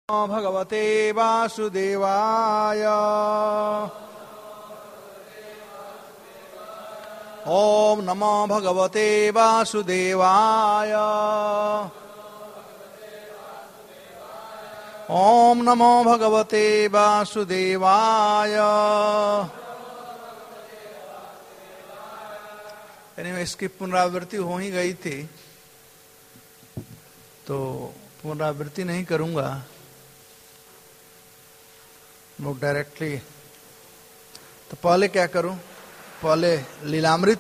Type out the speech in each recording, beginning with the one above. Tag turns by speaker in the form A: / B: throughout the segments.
A: भगवते वासुदेवाय। ओम नमो भगवते वासुदेवाय। ओम नमो भगवते वासुदेवाय। इसकी पुनरावृत्ति हो ही गई थी तो पुनरावृत्ति नहीं करूंगा, लोग डायरेक्टली। तो पहले क्या करूं, पहले लीलामृत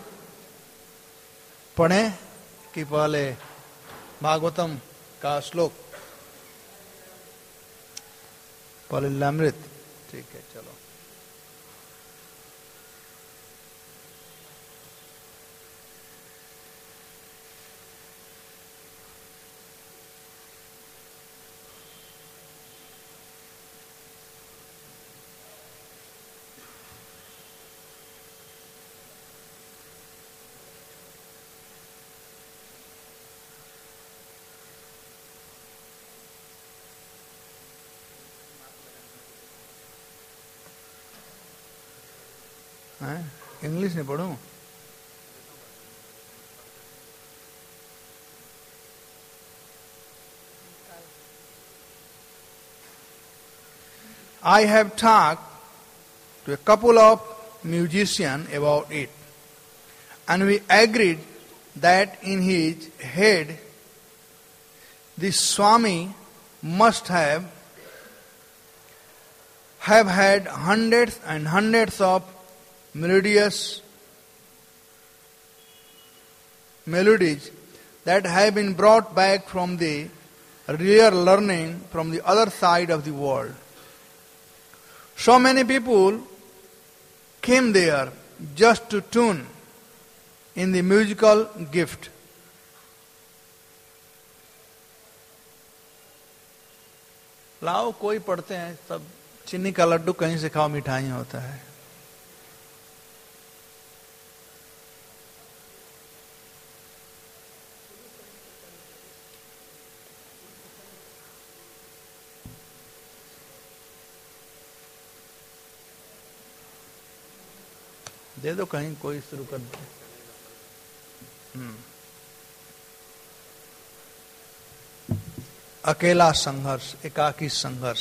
A: पढ़ें कि पहले भागवतम का श्लोक? पहले लीलामृत, ठीक है चलो। इंग्लिश में पढ़ूं? I have talked to a couple of musicians about it, and we agreed that in his head this Swami must have had hundreds and hundreds of melodies that have been brought back from the real learning from the other side of the world. So many people came there just to tune in the musical gift. लाओ कोई पढ़ते हैं, सब चीनी का लड्डू कहीं से खाओ, मिठाई होता है। दे दो कहीं, कोई शुरू कर दो। अकेला संघर्ष, एकाकी संघर्ष।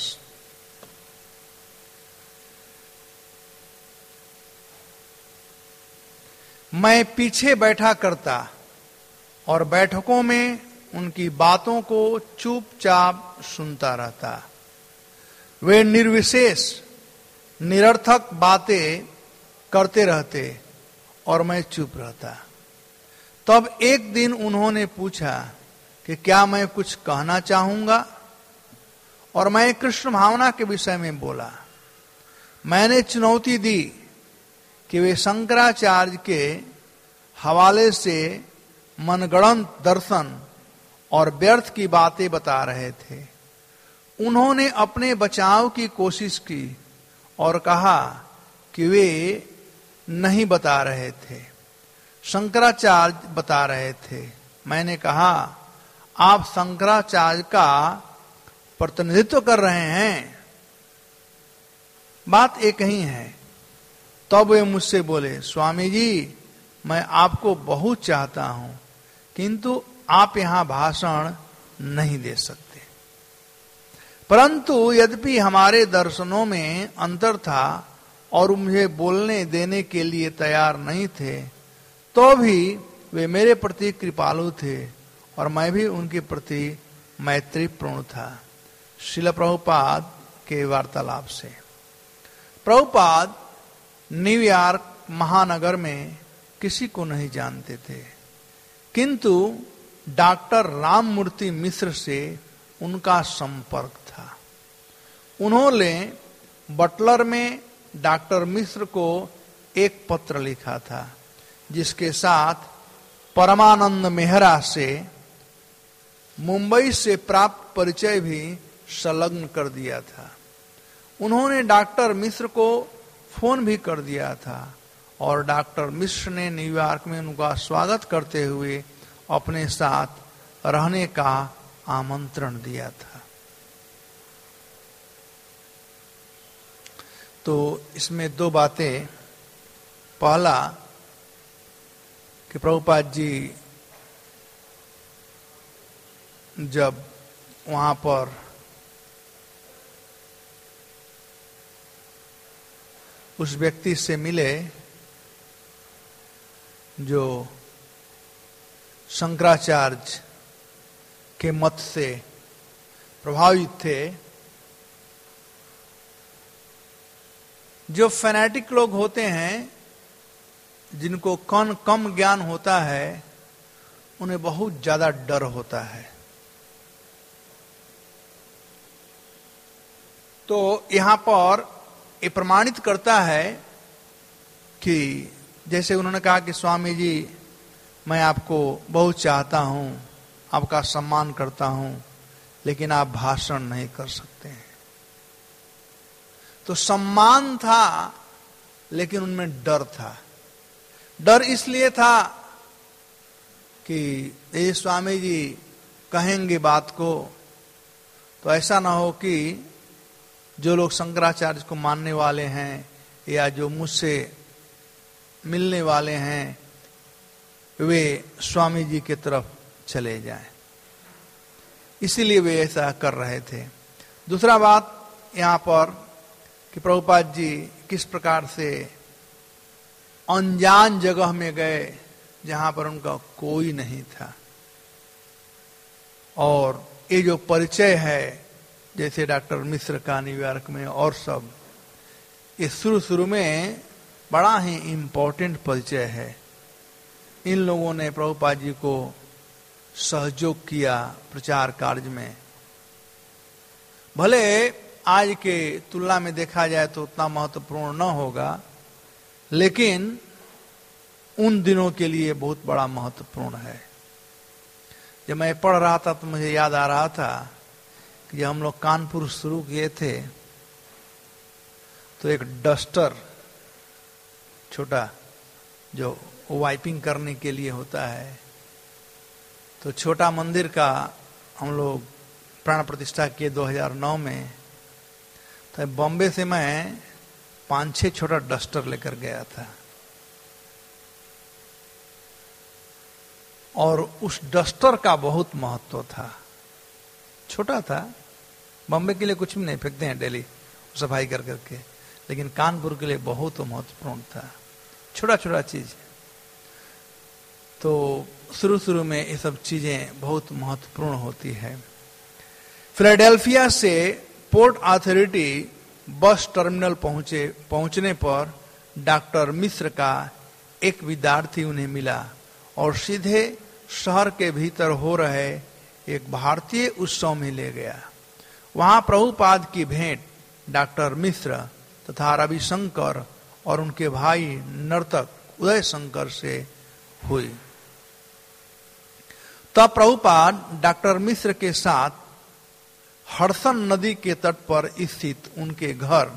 A: मैं पीछे बैठा करता और बैठकों में उनकी बातों को चुपचाप सुनता रहता। वे निर्विशेष निरर्थक बातें करते रहते और मैं चुप रहता। तब एक दिन उन्होंने पूछा कि क्या मैं कुछ कहना चाहूंगा, और मैं कृष्ण भावना के विषय में बोला। मैंने चुनौती दी कि वे शंकराचार्य के हवाले से मनगढ़ंत दर्शन और व्यर्थ की बातें बता रहे थे। उन्होंने अपने बचाव की कोशिश की और कहा कि वे नहीं बता रहे थे, शंकराचार्य बता रहे थे। मैंने कहा, आप शंकराचार्य का प्रतिनिधित्व कर रहे हैं, बात एक ही है। तब वे मुझसे बोले, स्वामी जी, मैं आपको बहुत चाहता हूं, किंतु आप यहां भाषण नहीं दे सकते। परंतु यद्यपि हमारे दर्शनों में अंतर था और मुझे बोलने देने के लिए तैयार नहीं थे, तो भी वे मेरे प्रति कृपालु थे और मैं भी उनके प्रति मैत्रीपूर्ण था। श्रील प्रभुपाद के वार्तालाप से। प्रभुपाद न्यूयॉर्क महानगर में किसी को नहीं जानते थे, किंतु डॉक्टर राममूर्ति मिश्र से उनका संपर्क था। उन्होंने बटलर में डॉक्टर मिश्र को एक पत्र लिखा था, जिसके साथ परमानंद मेहरा से मुंबई से प्राप्त परिचय भी संलग्न कर दिया था। उन्होंने डॉक्टर मिश्र को फोन भी कर दिया था और डॉक्टर मिश्र ने न्यूयॉर्क में उनका स्वागत करते हुए अपने साथ रहने का आमंत्रण दिया था। तो इसमें दो बातें। पहला कि प्रभुपाद जी जब वहां पर उस व्यक्ति से मिले जो शंकराचार्य के मत से प्रभावित थे, जो फैनेटिक लोग होते हैं जिनको कम ज्ञान होता है, उन्हें बहुत ज्यादा डर होता है। तो यहां पर ये प्रमाणित करता है कि जैसे उन्होंने कहा कि स्वामी जी मैं आपको बहुत चाहता हूं, आपका सम्मान करता हूं, लेकिन आप भाषण नहीं कर सकते हैं। तो सम्मान था लेकिन उनमें डर था। डर इसलिए था कि ये स्वामी जी कहेंगे बात को तो ऐसा ना हो कि जो लोग शंकराचार्य को मानने वाले हैं या जो मुझसे मिलने वाले हैं वे स्वामी जी की तरफ चले जाएं, इसीलिए वे ऐसा कर रहे थे। दूसरा बात यहां पर कि प्रभुपाद जी किस प्रकार से अनजान जगह में गए जहां पर उनका कोई नहीं था, और ये जो परिचय है जैसे डॉक्टर मिश्र का न्यूयॉर्क में और सब, ये शुरू में बड़ा ही इम्पोर्टेंट परिचय है। इन लोगों ने प्रभुपाद जी को सहयोग किया प्रचार कार्य में। भले आज के तुलना में देखा जाए तो उतना महत्वपूर्ण न होगा, लेकिन उन दिनों के लिए बहुत बड़ा महत्वपूर्ण है। जब मैं पढ़ रहा था तो मुझे याद आ रहा था कि जब हम लोग कानपुर शुरू किए थे तो एक डस्टर छोटा जो वाइपिंग करने के लिए होता है, तो छोटा मंदिर का हम लोग प्राण प्रतिष्ठा किए 2009 में। तो बॉम्बे से मैं 5-6 छोटा डस्टर लेकर गया था, और उस डस्टर का बहुत महत्व था। छोटा था, बॉम्बे के लिए कुछ भी नहीं, फेंकते हैं डेली सफाई कर करके, लेकिन कानपुर के लिए बहुत महत्वपूर्ण था। छोटा छोटा चीज। तो शुरू में ये सब चीजें बहुत महत्वपूर्ण होती है। फिलाडेल्फिया से पोर्ट अथॉरिटी बस टर्मिनल पहुंचने पर डॉक्टर मिश्र का एक विद्यार्थी उन्हें मिला और सीधे शहर के भीतर हो रहे एक भारतीय उत्सव में ले गया। वहां प्रभुपाद की भेंट डॉक्टर मिश्र तथा रविशंकर और उनके भाई नर्तक उदय शंकर से हुई। तब प्रभुपाद डॉक्टर मिश्र के साथ हडसन नदी के तट पर स्थित उनके घर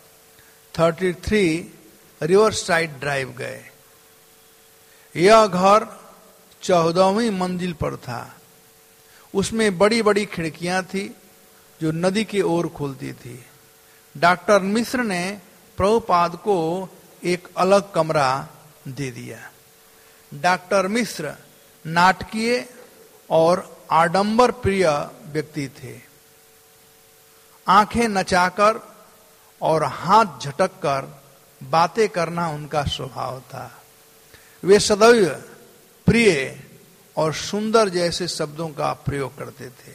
A: 33 रिवर साइड ड्राइव गए। यह घर 14वीं मंजिल पर था। उसमें बड़ी बड़ी खिड़कियां थी जो नदी की ओर खुलती थी। डॉक्टर मिश्र ने प्रभुपाद को एक अलग कमरा दे दिया। डॉक्टर मिश्र नाटकीय और आडंबर प्रिय व्यक्ति थे। आंखें नचाकर और हाथ झटककर बातें करना उनका स्वभाव था। वे सदैव प्रिय और सुंदर जैसे शब्दों का प्रयोग करते थे।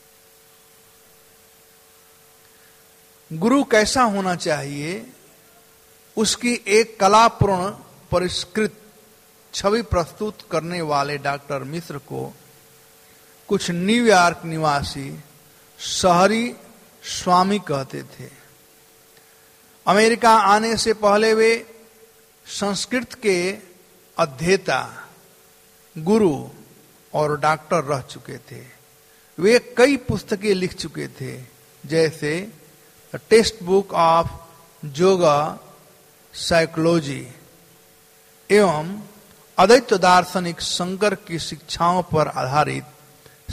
A: गुरु कैसा होना चाहिए, उसकी एक कलापूर्ण परिष्कृत छवि प्रस्तुत करने वाले डॉक्टर मिश्र को कुछ न्यूयॉर्क निवासी शहरी स्वामी कहते थे। अमेरिका आने से पहले वे संस्कृत के अध्येता, गुरु और डॉक्टर रह चुके थे। वे कई पुस्तकें लिख चुके थे, जैसे text book of yoga psychology एवं अद्वैत दार्शनिक शंकर की शिक्षाओं पर आधारित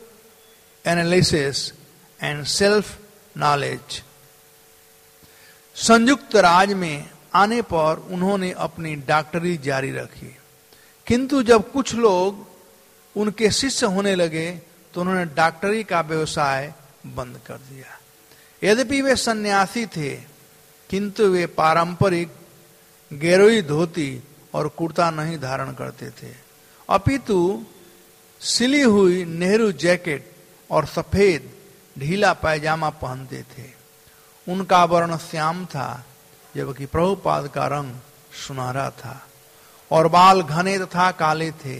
A: self analysis and self knowledge. संयुक्त राज्य में आने पर उन्होंने अपनी डॉक्टरी जारी रखी, किंतु जब कुछ लोग उनके शिष्य होने लगे तो उन्होंने डॉक्टरी का व्यवसाय बंद कर दिया। यद्यपि वे सन्यासी थे, किंतु वे पारंपरिक गेरुई धोती और कुर्ता नहीं धारण करते थे, अपितु सिली हुई नेहरू जैकेट और सफेद ढीला पैजामा पहनते थे। उनका वर्ण श्याम था, जबकि प्रभुपाद का रंग सुनहरा था और बाल घने तथा काले थे।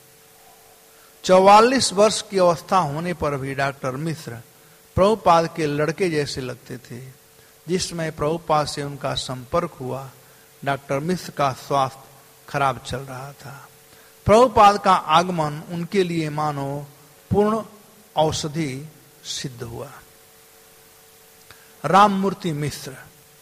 A: 44 वर्ष की अवस्था होने पर भी डॉक्टर मिश्र प्रभुपाद के लड़के जैसे लगते थे। जिस समय प्रभुपाद से उनका संपर्क हुआ, डॉक्टर मिश्र का स्वास्थ्य खराब चल रहा था। प्रभुपाद का आगमन उनके लिए मानो पूर्ण औषधि सिद्ध हुआ। राममूर्ति मिश्र,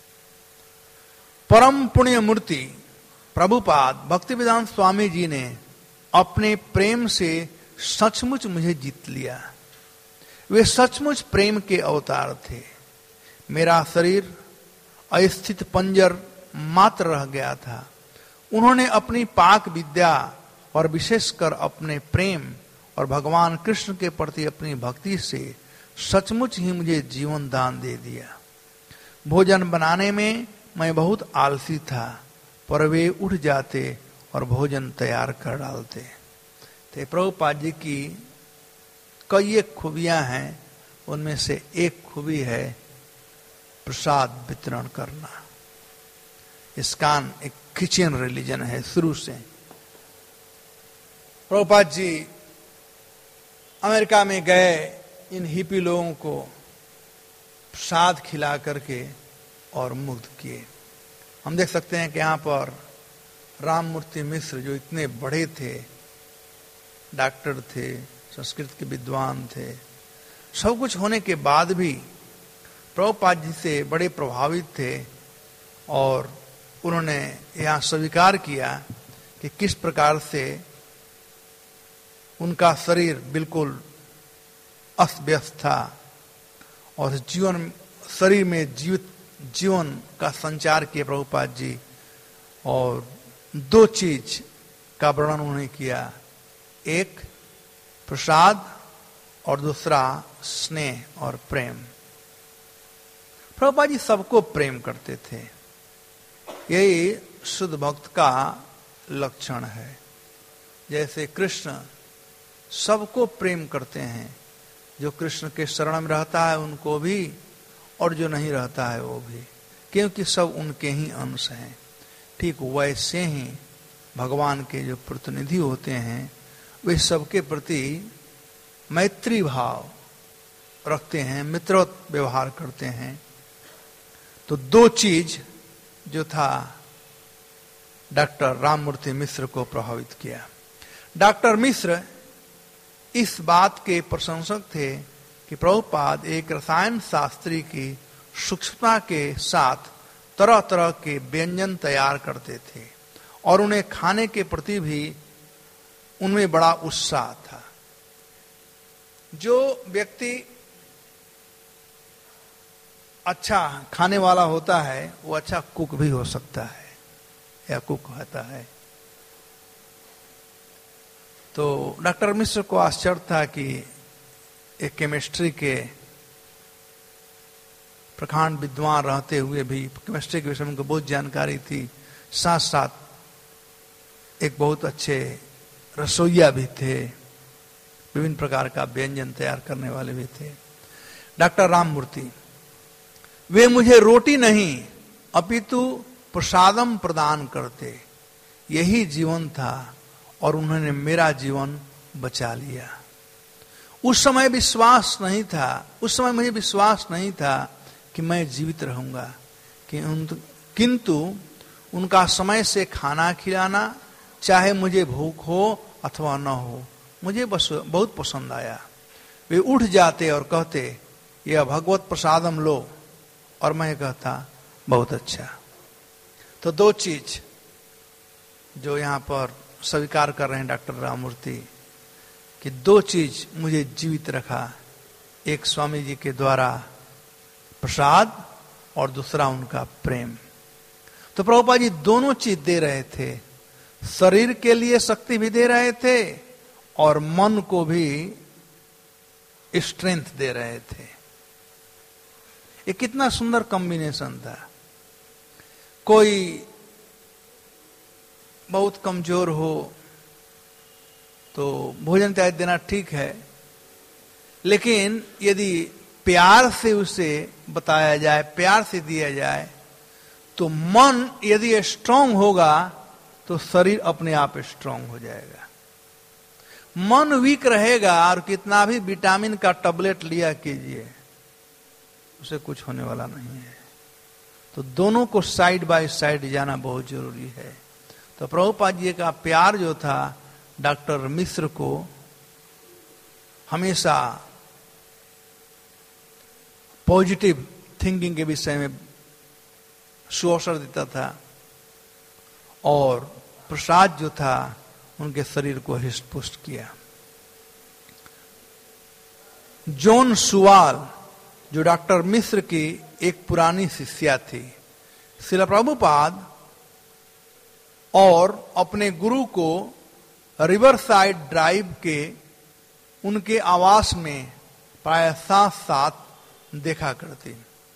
A: परम पुण्य मूर्ति प्रभुपाद भक्तिवेदांत स्वामी जी ने अपने प्रेम से सचमुच मुझे जीत लिया। वे सचमुच प्रेम के अवतार थे। मेरा शरीर अस्थित पंजर मात्र रह गया था। उन्होंने अपनी पाक विद्या और विशेषकर अपने प्रेम और भगवान कृष्ण के प्रति अपनी भक्ति से सचमुच ही मुझे जीवन दान दे दिया। भोजन बनाने में मैं बहुत आलसी था, पर वे उठ जाते और भोजन तैयार कर डालते। तो प्रभुपाद जी की कई एक खूबियां हैं, उनमें से एक खूबी है प्रसाद वितरण करना। इस्कॉन एक क्रिश्चियन रिलीजन है शुरू से। प्रभुपाद जी अमेरिका में गए, इन हिपी लोगों को प्रसाद खिला करके और मुक्त किए। हम देख सकते हैं कि यहाँ पर राममूर्ति मिश्र जो इतने बड़े थे, डॉक्टर थे, संस्कृत के विद्वान थे, सब कुछ होने के बाद भी प्रभुपाद जी से बड़े प्रभावित थे और उन्होंने यहाँ स्वीकार किया कि किस प्रकार से उनका शरीर बिल्कुल अस्त व्यस्त था और शरीर में जीवन का संचार किया प्रभुपाद जी। और दो चीज का वर्णन उन्होंने किया, एक प्रसाद और दूसरा स्नेह और प्रेम। प्रभुपाद जी सबको प्रेम करते थे। यही शुद्ध भक्त का लक्षण है। जैसे कृष्ण सबको प्रेम करते हैं, जो कृष्ण के शरण में रहता है उनको भी और जो नहीं रहता है वो भी, क्योंकि सब उनके ही अंश हैं। ठीक वैसे ही भगवान के जो प्रतिनिधि होते हैं वे सबके प्रति मैत्री भाव रखते हैं, मित्र व्यवहार करते हैं। तो दो चीज जो था डॉक्टर राममूर्ति मिश्र को प्रभावित किया। डॉक्टर मिश्र इस बात के प्रशंसक थे कि प्रभुपाद एक रसायन शास्त्री की सूक्ष्मता के साथ तरह तरह के व्यंजन तैयार करते थे और उन्हें खाने के प्रति भी उनमें बड़ा उत्साह था। जो व्यक्ति अच्छा खाने वाला होता है वो अच्छा कुक भी हो सकता है या कुक होता है। तो डॉक्टर मिश्र को आश्चर्य था कि एक केमिस्ट्री के प्रखंड विद्वान रहते हुए भी केमिस्ट्री के विषय में उनको बहुत जानकारी थी, साथ साथ एक बहुत अच्छे रसोइया भी थे, विभिन्न प्रकार का व्यंजन तैयार करने वाले भी थे। डॉक्टर राममूर्ति, वे मुझे रोटी नहीं अपितु प्रसादम प्रदान करते, यही जीवन था और उन्होंने मेरा जीवन बचा लिया। उस समय विश्वास नहीं था, उस समय मुझे विश्वास नहीं था कि मैं जीवित रहूंगा, किंतु उनका समय से खाना खिलाना, चाहे मुझे भूख हो अथवा न हो, मुझे बस बहुत पसंद आया। वे उठ जाते और कहते यह भगवत प्रसादम लो, और मैं कहता बहुत अच्छा। तो दो चीज जो यहाँ पर स्वीकार कर रहे हैं डॉक्टर राममूर्ति कि दो चीज मुझे जीवित रखा, एक स्वामी जी के द्वारा प्रसाद और दूसरा उनका प्रेम। तो प्रभुपाद जी दोनों चीज दे रहे थे, शरीर के लिए शक्ति भी दे रहे थे और मन को भी स्ट्रेंथ दे रहे थे। ये कितना सुंदर कॉम्बिनेशन था। कोई बहुत कमजोर हो तो भोजन त्याग देना ठीक है, लेकिन यदि प्यार से उसे बताया जाए, प्यार से दिया जाए, तो मन यदि स्ट्रांग होगा तो शरीर अपने आप स्ट्रांग हो जाएगा। मन वीक रहेगा और कितना भी विटामिन का टैबलेट लिया कीजिए, उसे कुछ होने वाला नहीं है। तो दोनों को साइड बाय साइड जाना बहुत जरूरी है। तो प्रभुपाद जी का प्यार जो था डॉक्टर मिश्र को हमेशा पॉजिटिव थिंकिंग के विषय में सुअवसर देता था और प्रसाद जो था उनके शरीर को हृष्ट पुष्ट किया। जॉन सुवाल जो डॉक्टर मिश्र की एक पुरानी शिष्या थी, श्रील प्रभुपाद और अपने गुरु को रिवर साइड ड्राइव के उनके आवास में प्राय साथ साथ देखा करती।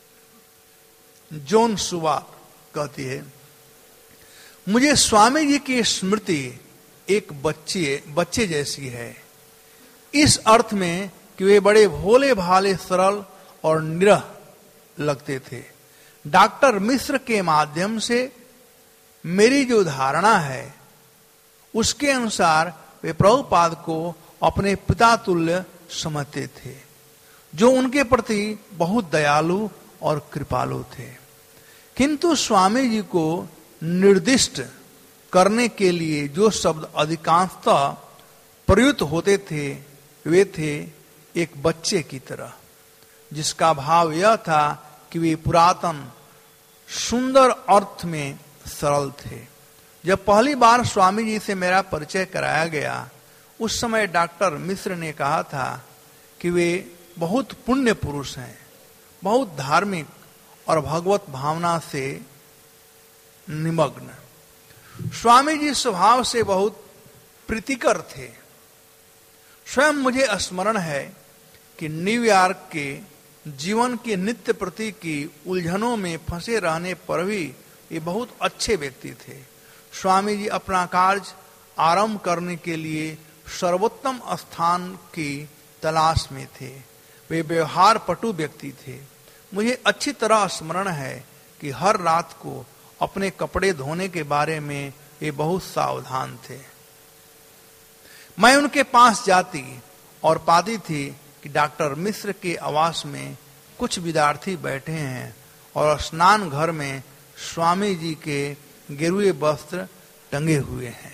A: जॉन सुवाल कहती है, मुझे स्वामी जी की स्मृति एक बच्चे जैसी है, इस अर्थ में कि वे बड़े भोले भाले सरल और निरह लगते थे। डॉक्टर मिश्र के माध्यम से मेरी जो धारणा है उसके अनुसार वे प्रभुपाद को अपने पिता तुल्य समझते थे, जो उनके प्रति बहुत दयालु और कृपालु थे। किंतु स्वामी जी को निर्दिष्ट करने के लिए जो शब्द अधिकांशतः प्रयुक्त होते थे वे थे एक बच्चे की तरह, जिसका भाव यह था कि वे पुरातन सुंदर अर्थ में सरल थे। जब पहली बार स्वामी जी से मेरा परिचय कराया गया, उस समय डॉक्टर मिश्र ने कहा था कि वे बहुत पुण्य पुरुष हैं, बहुत धार्मिक और भगवत भावना से निमग्न। स्वामी जी स्वभाव से बहुत प्रीतिकर थे। स्वयं मुझे स्मरण है कि न्यूयॉर्क के जीवन की नित्य प्रति की उलझनों में फंसे रहने पर भी ये बहुत अच्छे व्यक्ति थे। स्वामी जी अपना कार्य आरंभ करने के लिए सर्वोत्तम स्थान की तलाश में थे। वे व्यवहार पटु व्यक्ति थे। मुझे अच्छी तरह स्मरण है कि हर रात को अपने कपड़े धोने के बारे में वे बहुत सावधान थे। मैं उनके पास जाती और पाती थी कि डॉक्टर मिश्र के आवास में कुछ विद्यार्थी बैठे हैं और स्नान घर में स्वामी जी के गेरुए वस्त्र टंगे हुए हैं।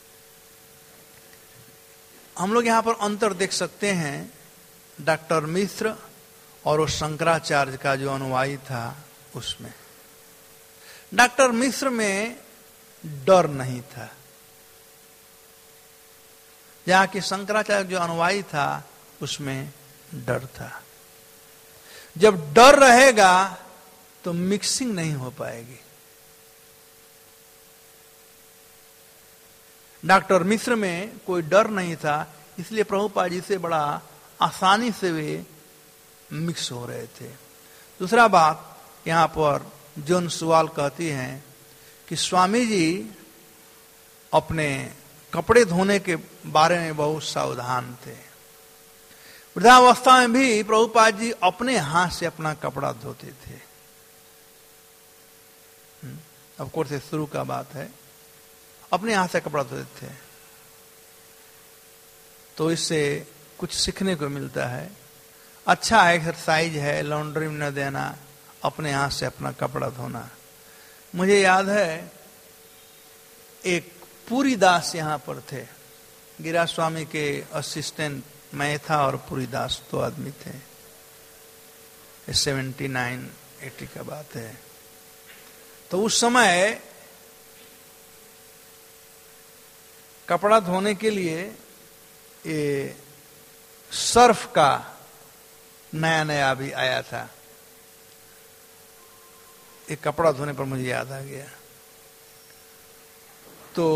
A: हम लोग यहाँ पर अंतर देख सकते हैं डॉक्टर मिश्र और उस शंकराचार्य का जो अनुयायी था उसमें। डॉक्टर मिश्र में डर नहीं था, जहाँ की शंकराचार्य जो अनुयायी था उसमें डर था। जब डर रहेगा तो मिक्सिंग नहीं हो पाएगी। डॉक्टर मिश्र में कोई डर नहीं था, इसलिए प्रभुपाद जी से बड़ा आसानी से वे मिक्स हो रहे थे। दूसरा बात, यहाँ पर जॉन सुवाल कहती हैं कि स्वामी जी अपने कपड़े धोने के बारे में बहुत सावधान थे। वृद्धावस्था में भी प्रभुपाद जी अपने हाथ से अपना कपड़ा धोते थे। ऑफ कोर्स ये शुरू का बात है, अपने हाथ से कपड़ा धोते थे। तो इससे कुछ सीखने को मिलता है। अच्छा एक्सरसाइज है लॉन्ड्री में न देना, अपने हाथ से अपना कपड़ा धोना। मुझे याद है एक पूरी दास यहाँ पर थे, गिरा स्वामी के असिस्टेंट मैं था और पूरी दास 2 आदमी थे। 79-80 का बात है। तो उस समय कपड़ा धोने के लिए ये सर्फ का नया नया भी आया था। एक कपड़ा धोने पर मुझे याद आ गया। तो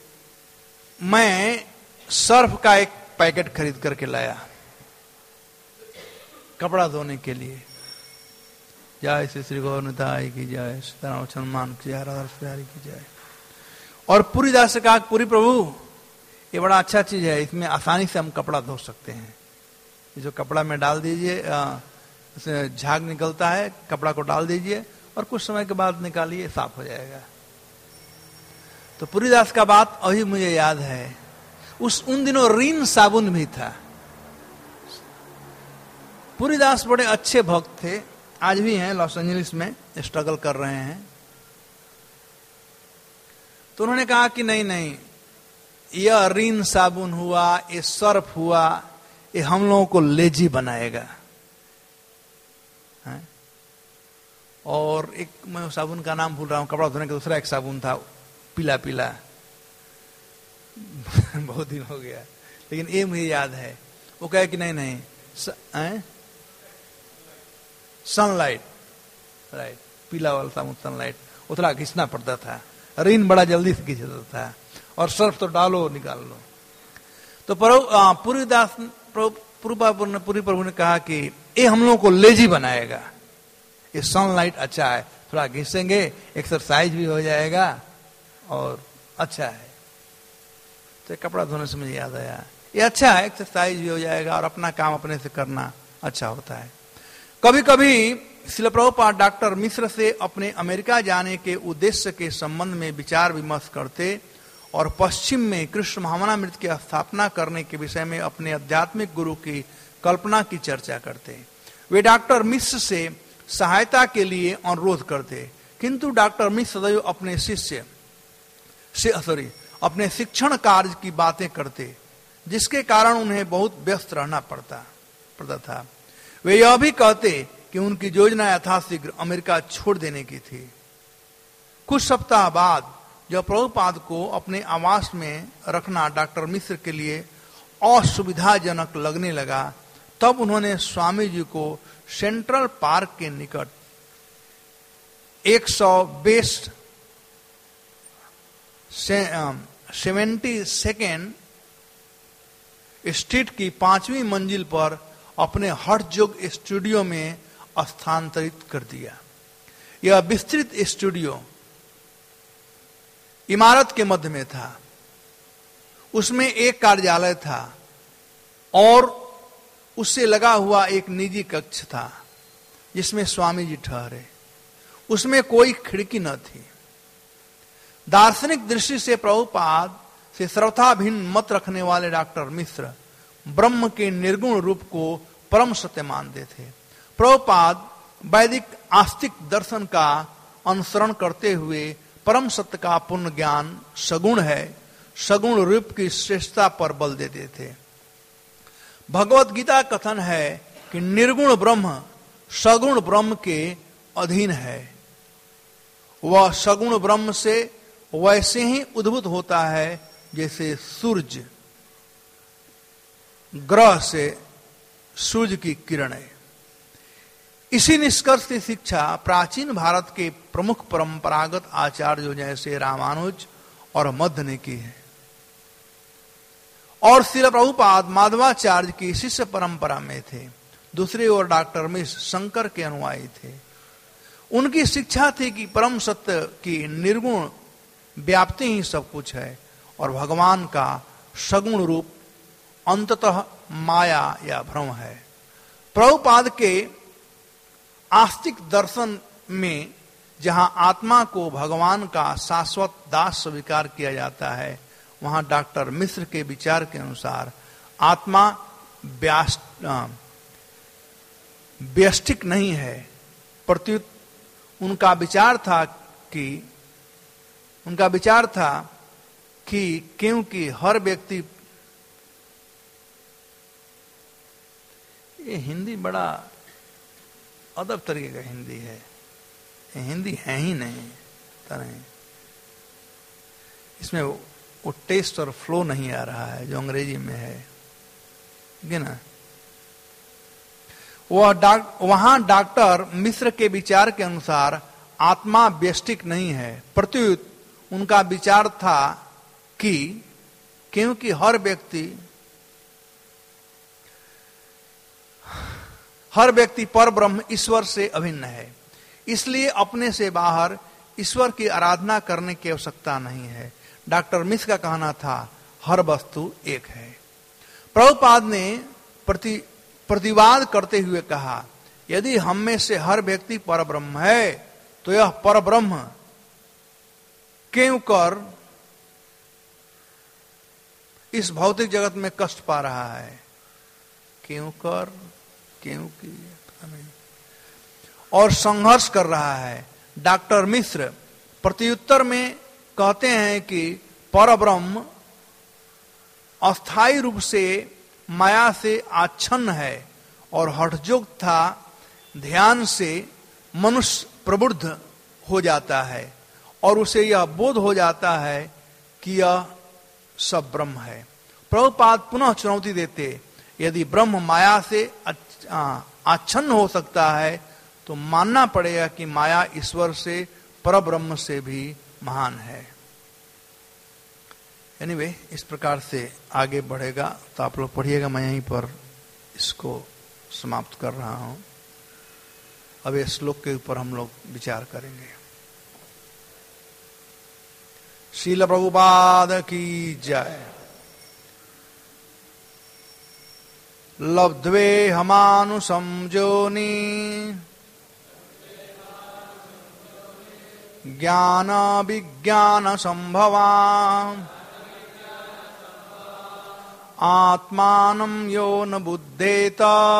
A: मैं सर्फ का एक पैकेट खरीद करके लाया कपड़ा धोने के लिए। जय श्री श्री गौरताई की जय, सीताराम हनुमान की जय, राधा प्यारी की जय। और पूरी दास से कहा, पूरी प्रभु ये बड़ा अच्छा चीज है, इसमें आसानी से हम कपड़ा धो सकते हैं। ये जो कपड़ा में डाल दीजिए, उसमें झाग निकलता है, कपड़ा को डाल दीजिए और कुछ समय के बाद निकालिए, साफ हो जाएगा। तो पुरीदास का बात अभी मुझे याद है। उन दिनों रिन साबुन भी था। पुरीदास बड़े अच्छे भक्त थे, आज भी हैं, लॉस एंजलिस में स्ट्रगल कर रहे हैं। तो उन्होंने कहा कि नहीं नहीं, यह रिन साबुन हुआ, ये सर्फ हुआ, ये हम लोगों को लेजी बनाएगा। है? और एक, मैं साबुन का नाम भूल रहा हूं, कपड़ा धोने का दूसरा एक साबुन था, पीला पीला बहुत दिन हो गया, लेकिन ये मुझे याद है। वो कहे कि नहीं नहीं, सनलाइट, राइट, पीला वाला साबुन सनलाइट, उतला घिसना पड़ता था। रिन बड़ा जल्दी से घिस जाता था, और सर्फ तो डालो निकाल लो। तो पुरीदास पूरी प्रभु ने कहा कि ये हम लोगों को लेजी बनाएगा, ये सनलाइट अच्छा है, थोड़ा घिसेंगे, एक्सरसाइज भी हो जाएगा और अच्छा है। तो कपड़ा धोने से मुझे याद आया, ये अच्छा है, एक्सरसाइज भी हो जाएगा और अपना काम अपने से करना अच्छा होता है। कभी कभी श्रील प्रभुपाद डॉक्टर मिश्र से अपने अमेरिका जाने के उद्देश्य के संबंध में विचार विमर्श करते और पश्चिम में कृष्ण महामनामृत की स्थापना करने के विषय में अपने आध्यात्मिक गुरु की कल्पना की चर्चा करते। वे डॉक्टर मिश्र से सहायता के लिए अनुरोध करते, किंतु डॉक्टर मिश्र सदैव अपने शिष्य से अपने शिक्षण कार्य की बातें करते, जिसके कारण उन्हें बहुत व्यस्त रहना पड़ता था। वे यह भी कहते कि उनकी योजना यथाशीघ्र अमेरिका छोड़ देने की थी। कुछ सप्ताह बाद जब प्रभुपाद को अपने आवास में रखना डॉक्टर मिश्र के लिए असुविधाजनक लगने लगा, तब उन्होंने स्वामी जी को सेंट्रल पार्क के निकट 172 स्ट्रीट की 5वीं मंजिल पर अपने हठयोग स्टूडियो में स्थानांतरित कर दिया। यह विस्तृत स्टूडियो इमारत के मध्य में था। उसमें एक कार्यालय था और उससे लगा हुआ एक निजी कक्ष था जिसमें स्वामी जी ठहरे। उसमें कोई खिड़की न थी। दार्शनिक दृष्टि से प्रभुपाद से सर्वथा भिन्न मत रखने वाले डॉक्टर मिश्र ब्रह्म के निर्गुण रूप को परम सत्य मानते थे। प्रभुपाद वैदिक आस्तिक दर्शन का अनुसरण करते हुए परम सत्य का पूर्ण ज्ञान सगुण है, सगुण रूप की श्रेष्ठता पर बल देते थे। भगवत गीता कथन है कि निर्गुण ब्रह्म सगुण ब्रह्म के अधीन है। वह सगुण ब्रह्म से वैसे ही उद्भूत होता है जैसे सूर्य ग्रह से सूर्य की किरणें। इसी निष्कर्ष की शिक्षा प्राचीन भारत के प्रमुख परंपरागत आचार्यों जैसे रामानुज और मध्य ने की है। और श्रील प्रभुपाद माधवाचार्य की शिष्य परंपरा में थे। दूसरी ओर डॉक्टर मिश्र शंकर के अनुयायी थे। उनकी शिक्षा थी कि परम सत्य की निर्गुण व्याप्ति ही सब कुछ है और भगवान का सगुण रूप अंततः माया या भ्रम है। प्रभुपाद के आस्तिक दर्शन में जहां आत्मा को भगवान का शाश्वत दास स्वीकार किया जाता है, वहां डॉक्टर मिश्र के विचार के अनुसार आत्मा व्यष्टिक नहीं है। प्रत्युत उनका विचार था कि क्योंकि हर व्यक्ति, ये हिंदी बड़ा अदब तरीके का हिंदी है, ये हिंदी है ही नहीं तरह, इसमें वो टेस्ट और फ्लो नहीं आ रहा है जो अंग्रेजी में है, ठीक है ना। वहां डॉक्टर मिश्र के विचार के अनुसार आत्मा व्यष्टिक नहीं है, प्रत्युत उनका विचार था कि क्योंकि हर व्यक्ति पर ब्रह्म ईश्वर से अभिन्न है, इसलिए अपने से बाहर ईश्वर की आराधना करने की आवश्यकता नहीं है। डॉक्टर मिश्र का कहना था हर वस्तु एक है। प्रभुपाद ने प्रतिवाद करते हुए कहा, यदि हम में से हर व्यक्ति परब्रह्म है तो यह परब्रह्म क्यों कर इस भौतिक जगत में कष्ट पा रहा है? क्योंकि और संघर्ष कर रहा है। डॉक्टर मिश्र प्रत्युत्तर में कहते हैं कि परब्रह्म अस्थायी रूप से माया से आच्छन्न है और हठयोग था ध्यान से मनुष्य प्रबुद्ध हो जाता है और उसे यह बोध हो जाता है कि यह सब ब्रह्म है। प्रभुपाद पुनः चुनौती देते, यदि ब्रह्म माया से आच्छन्न हो सकता है तो मानना पड़ेगा कि माया ईश्वर से परब्रह्म से भी महान है। एनीवे, इस प्रकार से आगे बढ़ेगा तो आप लोग पढ़िएगा, मैं यहीं पर इसको समाप्त कर रहा हूं। अब इस श्लोक के ऊपर हम लोग विचार करेंगे। श्रील प्रभुपाद की जय। लब्ध्वे हमानुषं योनि ज्ञान विज्ञान संभवा आत्मानं यो न बुद्धेत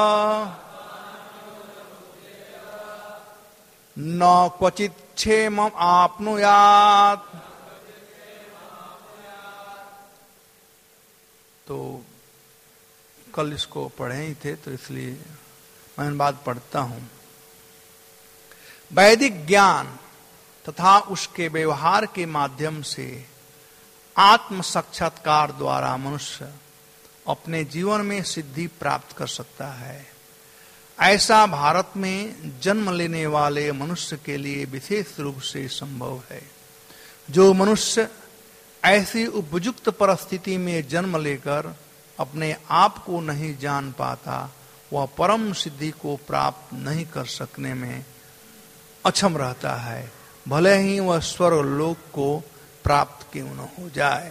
A: न क्वचित् क्षेमम् आप्नुयात्। तो कल इसको पढ़े ही थे तो इसलिए मैं बात पढ़ता हूं। वैदिक ज्ञान तथा उसके व्यवहार के माध्यम से आत्म साक्षात्कार द्वारा मनुष्य अपने जीवन में सिद्धि प्राप्त कर सकता है। ऐसा भारत में जन्म लेने वाले मनुष्य के लिए विशेष रूप से संभव है। जो मनुष्य ऐसी उपयुक्त परिस्थिति में जन्म लेकर अपने आप को नहीं जान पाता, वह परम सिद्धि को प्राप्त नहीं कर सकने में अक्षम रहता है, भले ही वह स्वर्ग लोक को प्राप्त क्यों न हो जाए।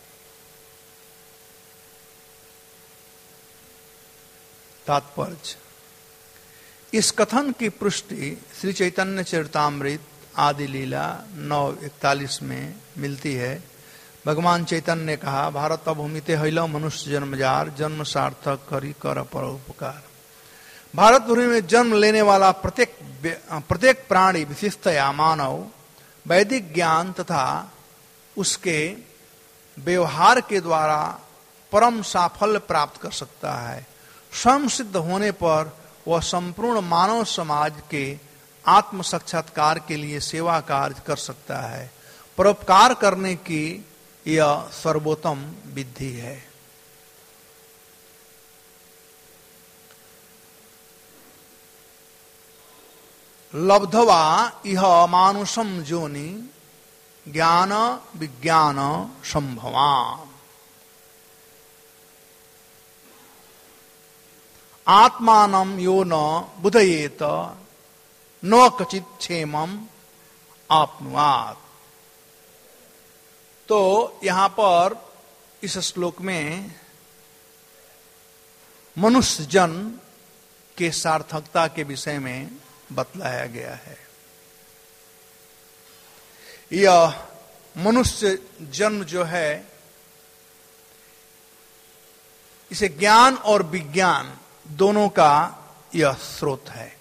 A: तात्पर्य, इस कथन की पुष्टि श्री चैतन्य चरितामृत आदि लीला 9:41 में मिलती है। भगवान चैतन्य ने कहा, भारत भूमिते हैलो मनुष्य जन्मजार, जन्म सार्थक करी कर परोपकार। भारत भूमि में जन्म लेने वाला प्रत्येक प्राणी, विशिष्टया मानव, वैदिक ज्ञान तथा उसके व्यवहार के द्वारा परम साफल्य प्राप्त कर सकता है। स्वयं सिद्ध होने पर वह संपूर्ण मानव समाज के आत्म साक्षात्कार के लिए सेवा कार्य कर सकता है। परोपकार करने की यह सर्वोत्तम विधि है। लब्ध्वा इह मानुषम योनि ज्ञान विज्ञान संभवा आत्मानं यो न बुधयेत न कचित् क्षेमम् आप्नुयात्। तो यहां पर इस श्लोक में मनुष्य जन्म के सार्थकता के विषय में बतलाया गया है। यह मनुष्य जन्म जो है, इसे ज्ञान और विज्ञान दोनों का यह स्रोत है।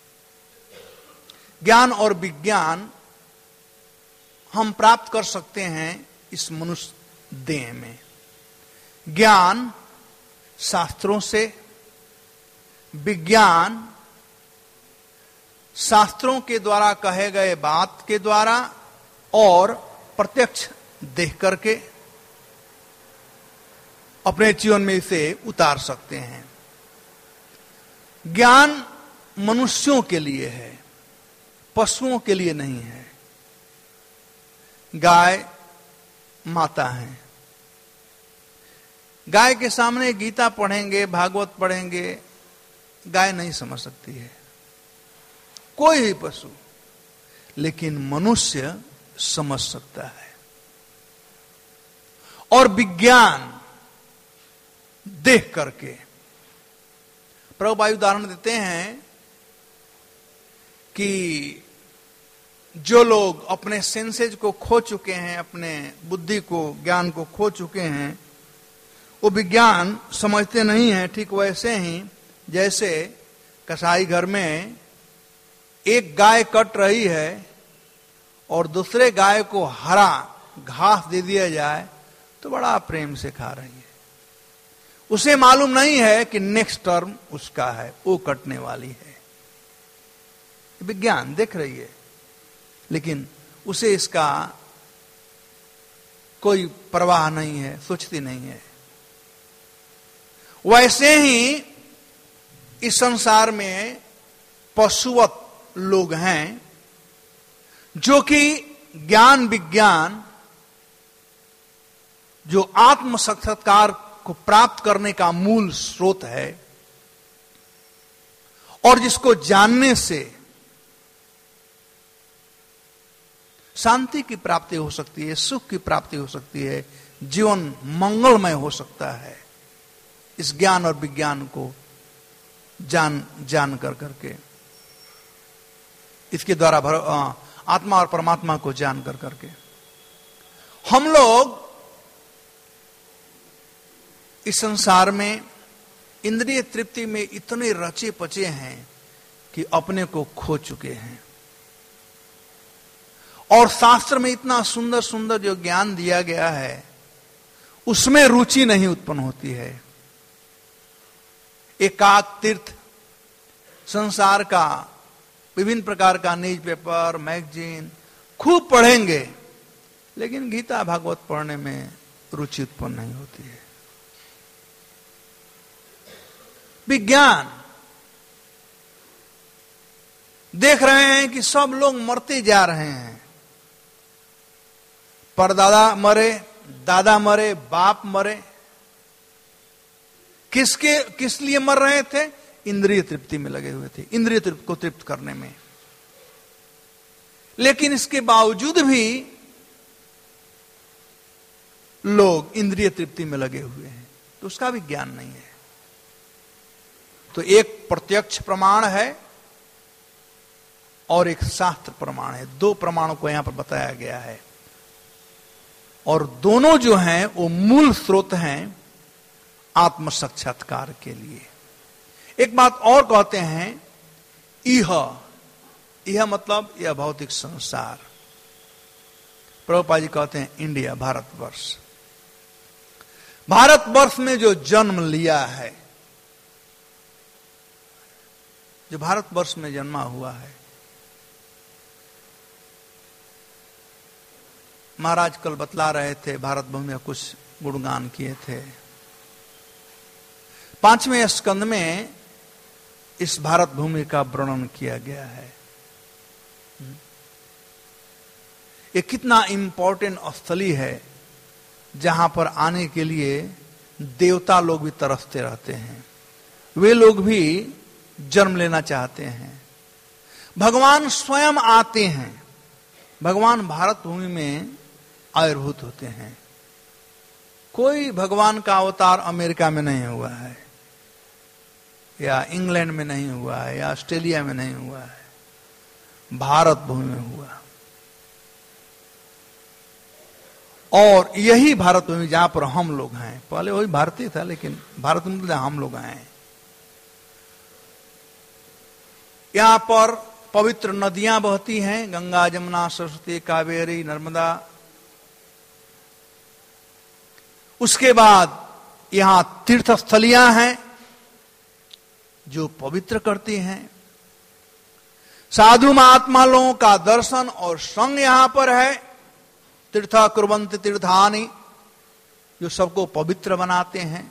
A: ज्ञान और विज्ञान हम प्राप्त कर सकते हैं इस मनुष्य देह में। ज्ञान शास्त्रों से, विज्ञान शास्त्रों के द्वारा कहे गए बात के द्वारा और प्रत्यक्ष देख करके अपने जीवन में इसे उतार सकते हैं। ज्ञान मनुष्यों के लिए है, पशुओं के लिए नहीं है। गाय माता है। गाय के सामने गीता पढ़ेंगे, भागवत पढ़ेंगे, गाय नहीं समझ सकती है, कोई भी पशु, लेकिन मनुष्य समझ सकता है। और विज्ञान देख करके प्रभुपाद उदाहरण देते हैं कि जो लोग अपने सेंसेज को खो चुके हैं, अपने बुद्धि को, ज्ञान को खो चुके हैं, वो विज्ञान समझते नहीं हैं। ठीक वैसे ही जैसे कसाई घर में एक गाय कट रही है और दूसरे गाय को हरा घास दे दिया जाए तो बड़ा प्रेम से खा रही है। उसे मालूम नहीं है कि नेक्स्ट टर्म उसका है, वो कटने वाली है। विज्ञान देख रही है, लेकिन उसे इसका कोई परवाह नहीं है, सोचती नहीं है। वैसे ही इस संसार में पशुवत लोग हैं जो कि ज्ञान विज्ञान, जो आत्म साक्षात्कार को प्राप्त करने का मूल स्रोत है और जिसको जानने से शांति की प्राप्ति हो सकती है, सुख की प्राप्ति हो सकती है, जीवन मंगलमय हो सकता है, इस ज्ञान और विज्ञान को जान कर करके, इसके द्वारा आत्मा और परमात्मा को जान कर करके हम लोग इस संसार में इंद्रिय तृप्ति में इतने रचे पचे हैं कि अपने को खो चुके हैं। और शास्त्र में इतना सुंदर सुंदर जो ज्ञान दिया गया है उसमें रुचि नहीं उत्पन्न होती है। एकाक तीर्थ संसार का विभिन्न प्रकार का न्यूज पेपर, मैगजीन खूब पढ़ेंगे, लेकिन गीता भागवत पढ़ने में रुचि उत्पन्न नहीं होती है। विज्ञान देख रहे हैं कि सब लोग मरते जा रहे हैं, परदादा मरे, दादा मरे, बाप मरे। किस लिए मर रहे थे? इंद्रिय तृप्ति में लगे हुए थे, इंद्रिय तृप्ति को तृप्त करने में। लेकिन इसके बावजूद भी लोग इंद्रिय तृप्ति में लगे हुए हैं, तो उसका भी ज्ञान नहीं है। तो एक प्रत्यक्ष प्रमाण है और एक शास्त्र प्रमाण है। दो प्रमाणों को यहां पर बताया गया है और दोनों जो हैं वो मूल स्रोत हैं आत्म साक्षात्कार के लिए। एक बात और कहते हैं, यह मतलब यह भौतिक संसार। प्रभुपाद जी कहते हैं इंडिया, भारतवर्ष। भारतवर्ष में जो जन्म लिया है, जो भारतवर्ष में जन्मा हुआ है, महाराज कल बतला रहे थे, भारत भूमि में कुछ गुणगान किए थे। 5वें स्कंद में इस भारत भूमि का वर्णन किया गया है। ये कितना इंपॉर्टेंट स्थली है जहां पर आने के लिए देवता लोग भी तरसते रहते हैं, वे लोग भी जन्म लेना चाहते हैं। भगवान स्वयं आते हैं, भगवान भारत भूमि में आविर्भूत होते हैं। कोई भगवान का अवतार अमेरिका में नहीं हुआ है, या इंग्लैंड में नहीं हुआ है, या ऑस्ट्रेलिया में नहीं हुआ है, भारत भूमि में हुआ। और यही भारत भूमि जहां पर हम लोग हैं, पहले वही भारतीय था, लेकिन भारत में हम लोग हैं। यहां पर पवित्र नदियां बहती हैं, गंगा, जमुना, सरस्वती, कावेरी, नर्मदा। उसके बाद यहां तीर्थस्थलियां हैं जो पवित्र करती हैं। साधु महात्मा लोगों का दर्शन और संग यहां पर है। तीर्था कुर्वन्ति तीर्थानि, जो सबको पवित्र बनाते हैं।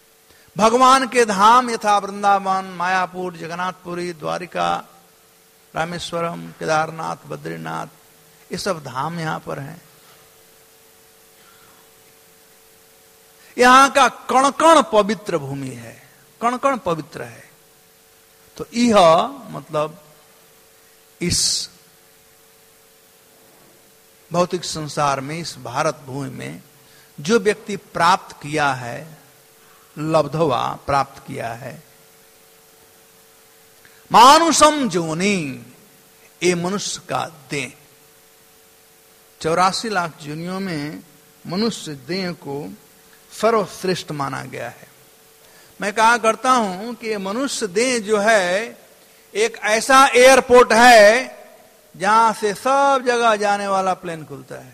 A: भगवान के धाम यथा वृंदावन, मायापुर, जगन्नाथपुरी, द्वारिका, रामेश्वरम, केदारनाथ, बद्रीनाथ, ये सब धाम यहां पर हैं। यहां का कण कण पवित्र भूमि है, कण कण पवित्र है। तो यह मतलब इस भौतिक संसार में, इस भारत भूमि में जो व्यक्ति प्राप्त किया है, लब्धवा प्राप्त किया है, मानुषम जोनि, ये मनुष्य का देह। 84 लाख योनियों में मनुष्य देह को सर्वश्रेष्ठ माना गया है। मैं कहा करता हूं कि मनुष्य देह जो है एक ऐसा एयरपोर्ट है जहां से सब जगह जाने वाला प्लेन खुलता है।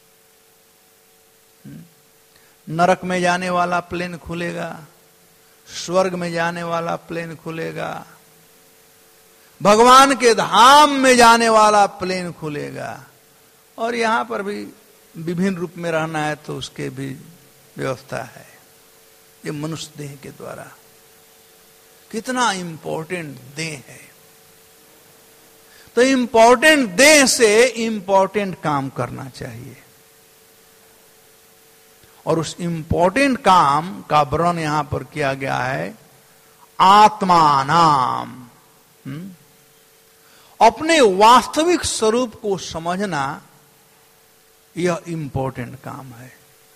A: नरक में जाने वाला प्लेन खुलेगा, स्वर्ग में जाने वाला प्लेन खुलेगा, भगवान के धाम में जाने वाला प्लेन खुलेगा, और यहां पर भी विभिन्न रूप में रहना है तो उसके भी व्यवस्था है। ये मनुष्य देह के द्वारा कितना इंपॉर्टेंट देह है। तो इंपॉर्टेंट देह से इंपॉर्टेंट काम करना चाहिए, और उस इंपॉर्टेंट काम का वर्णन यहां पर किया गया है आत्मानाम। अपने वास्तविक स्वरूप को समझना यह इंपॉर्टेंट काम है।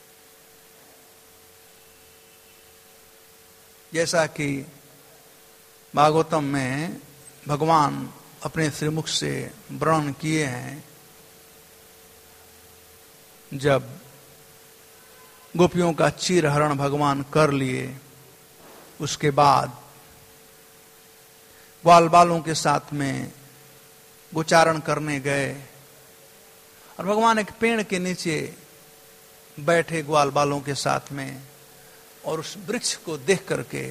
A: जैसा कि भागवतम में भगवान अपने श्रीमुख से वर्णन किए हैं, जब गोपियों का चीरहरण भगवान कर लिए, उसके बाद ग्वाल बालों के साथ में गोचारण करने गए, और भगवान एक पेड़ के नीचे बैठे ग्वाल बालों के साथ में, और उस वृक्ष को देख करके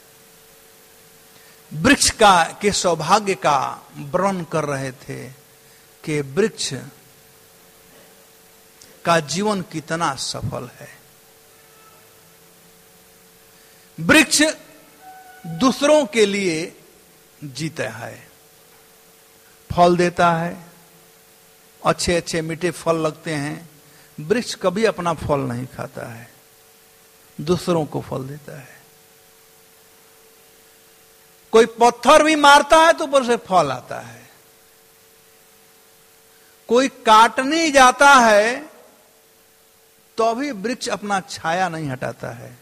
A: वृक्ष के सौभाग्य का वर्णन कर रहे थे कि वृक्ष का जीवन कितना सफल है। वृक्ष दूसरों के लिए जीता है, फल देता है, अच्छे अच्छे मीठे फल लगते हैं। वृक्ष कभी अपना फल नहीं खाता है, दूसरों को फल देता है। कोई पत्थर भी मारता है तो ऊपर से फल आता है। कोई काटने जाता है तो भी वृक्ष अपना छाया नहीं हटाता है।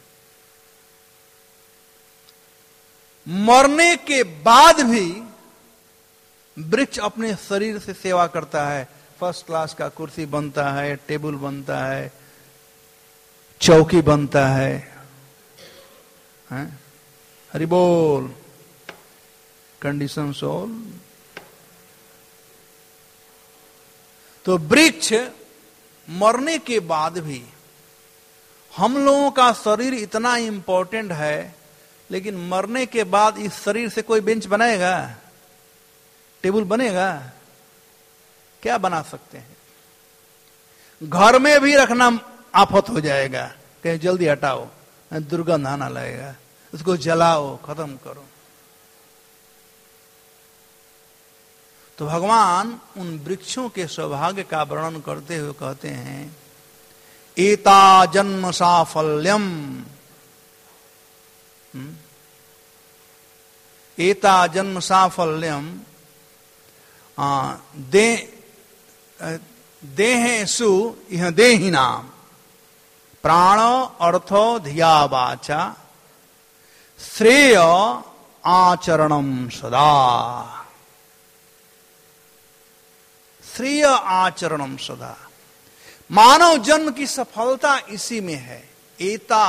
A: मरने के बाद भी वृक्ष अपने शरीर से सेवा करता है। फर्स्ट क्लास का कुर्सी बनता है, टेबल बनता है, चौकी बनता है, हरि बोल, कंडीशन सोल। तो वृक्ष मरने के बाद भी, हम लोगों का शरीर इतना इंपॉर्टेंट है, लेकिन मरने के बाद इस शरीर से कोई बेंच बनाएगा, टेबल बनेगा? क्या बना सकते हैं? घर में भी रखना आफत हो जाएगा, कहीं जल्दी हटाओ, दुर्गंध आना लगेगा, उसको जलाओ, खत्म करो। तो भगवान उन वृक्षों के सौभाग्य का वर्णन करते हुए कहते हैं, एता जन्म साफल्यम, एता जन्म साफल्यम देहेषु इह देहिनाम प्राण अर्थो धिया वाचा श्रेय आचरणम सदा। श्रेय आचरणम सदा, मानव जन्म की सफलता इसी में है। एता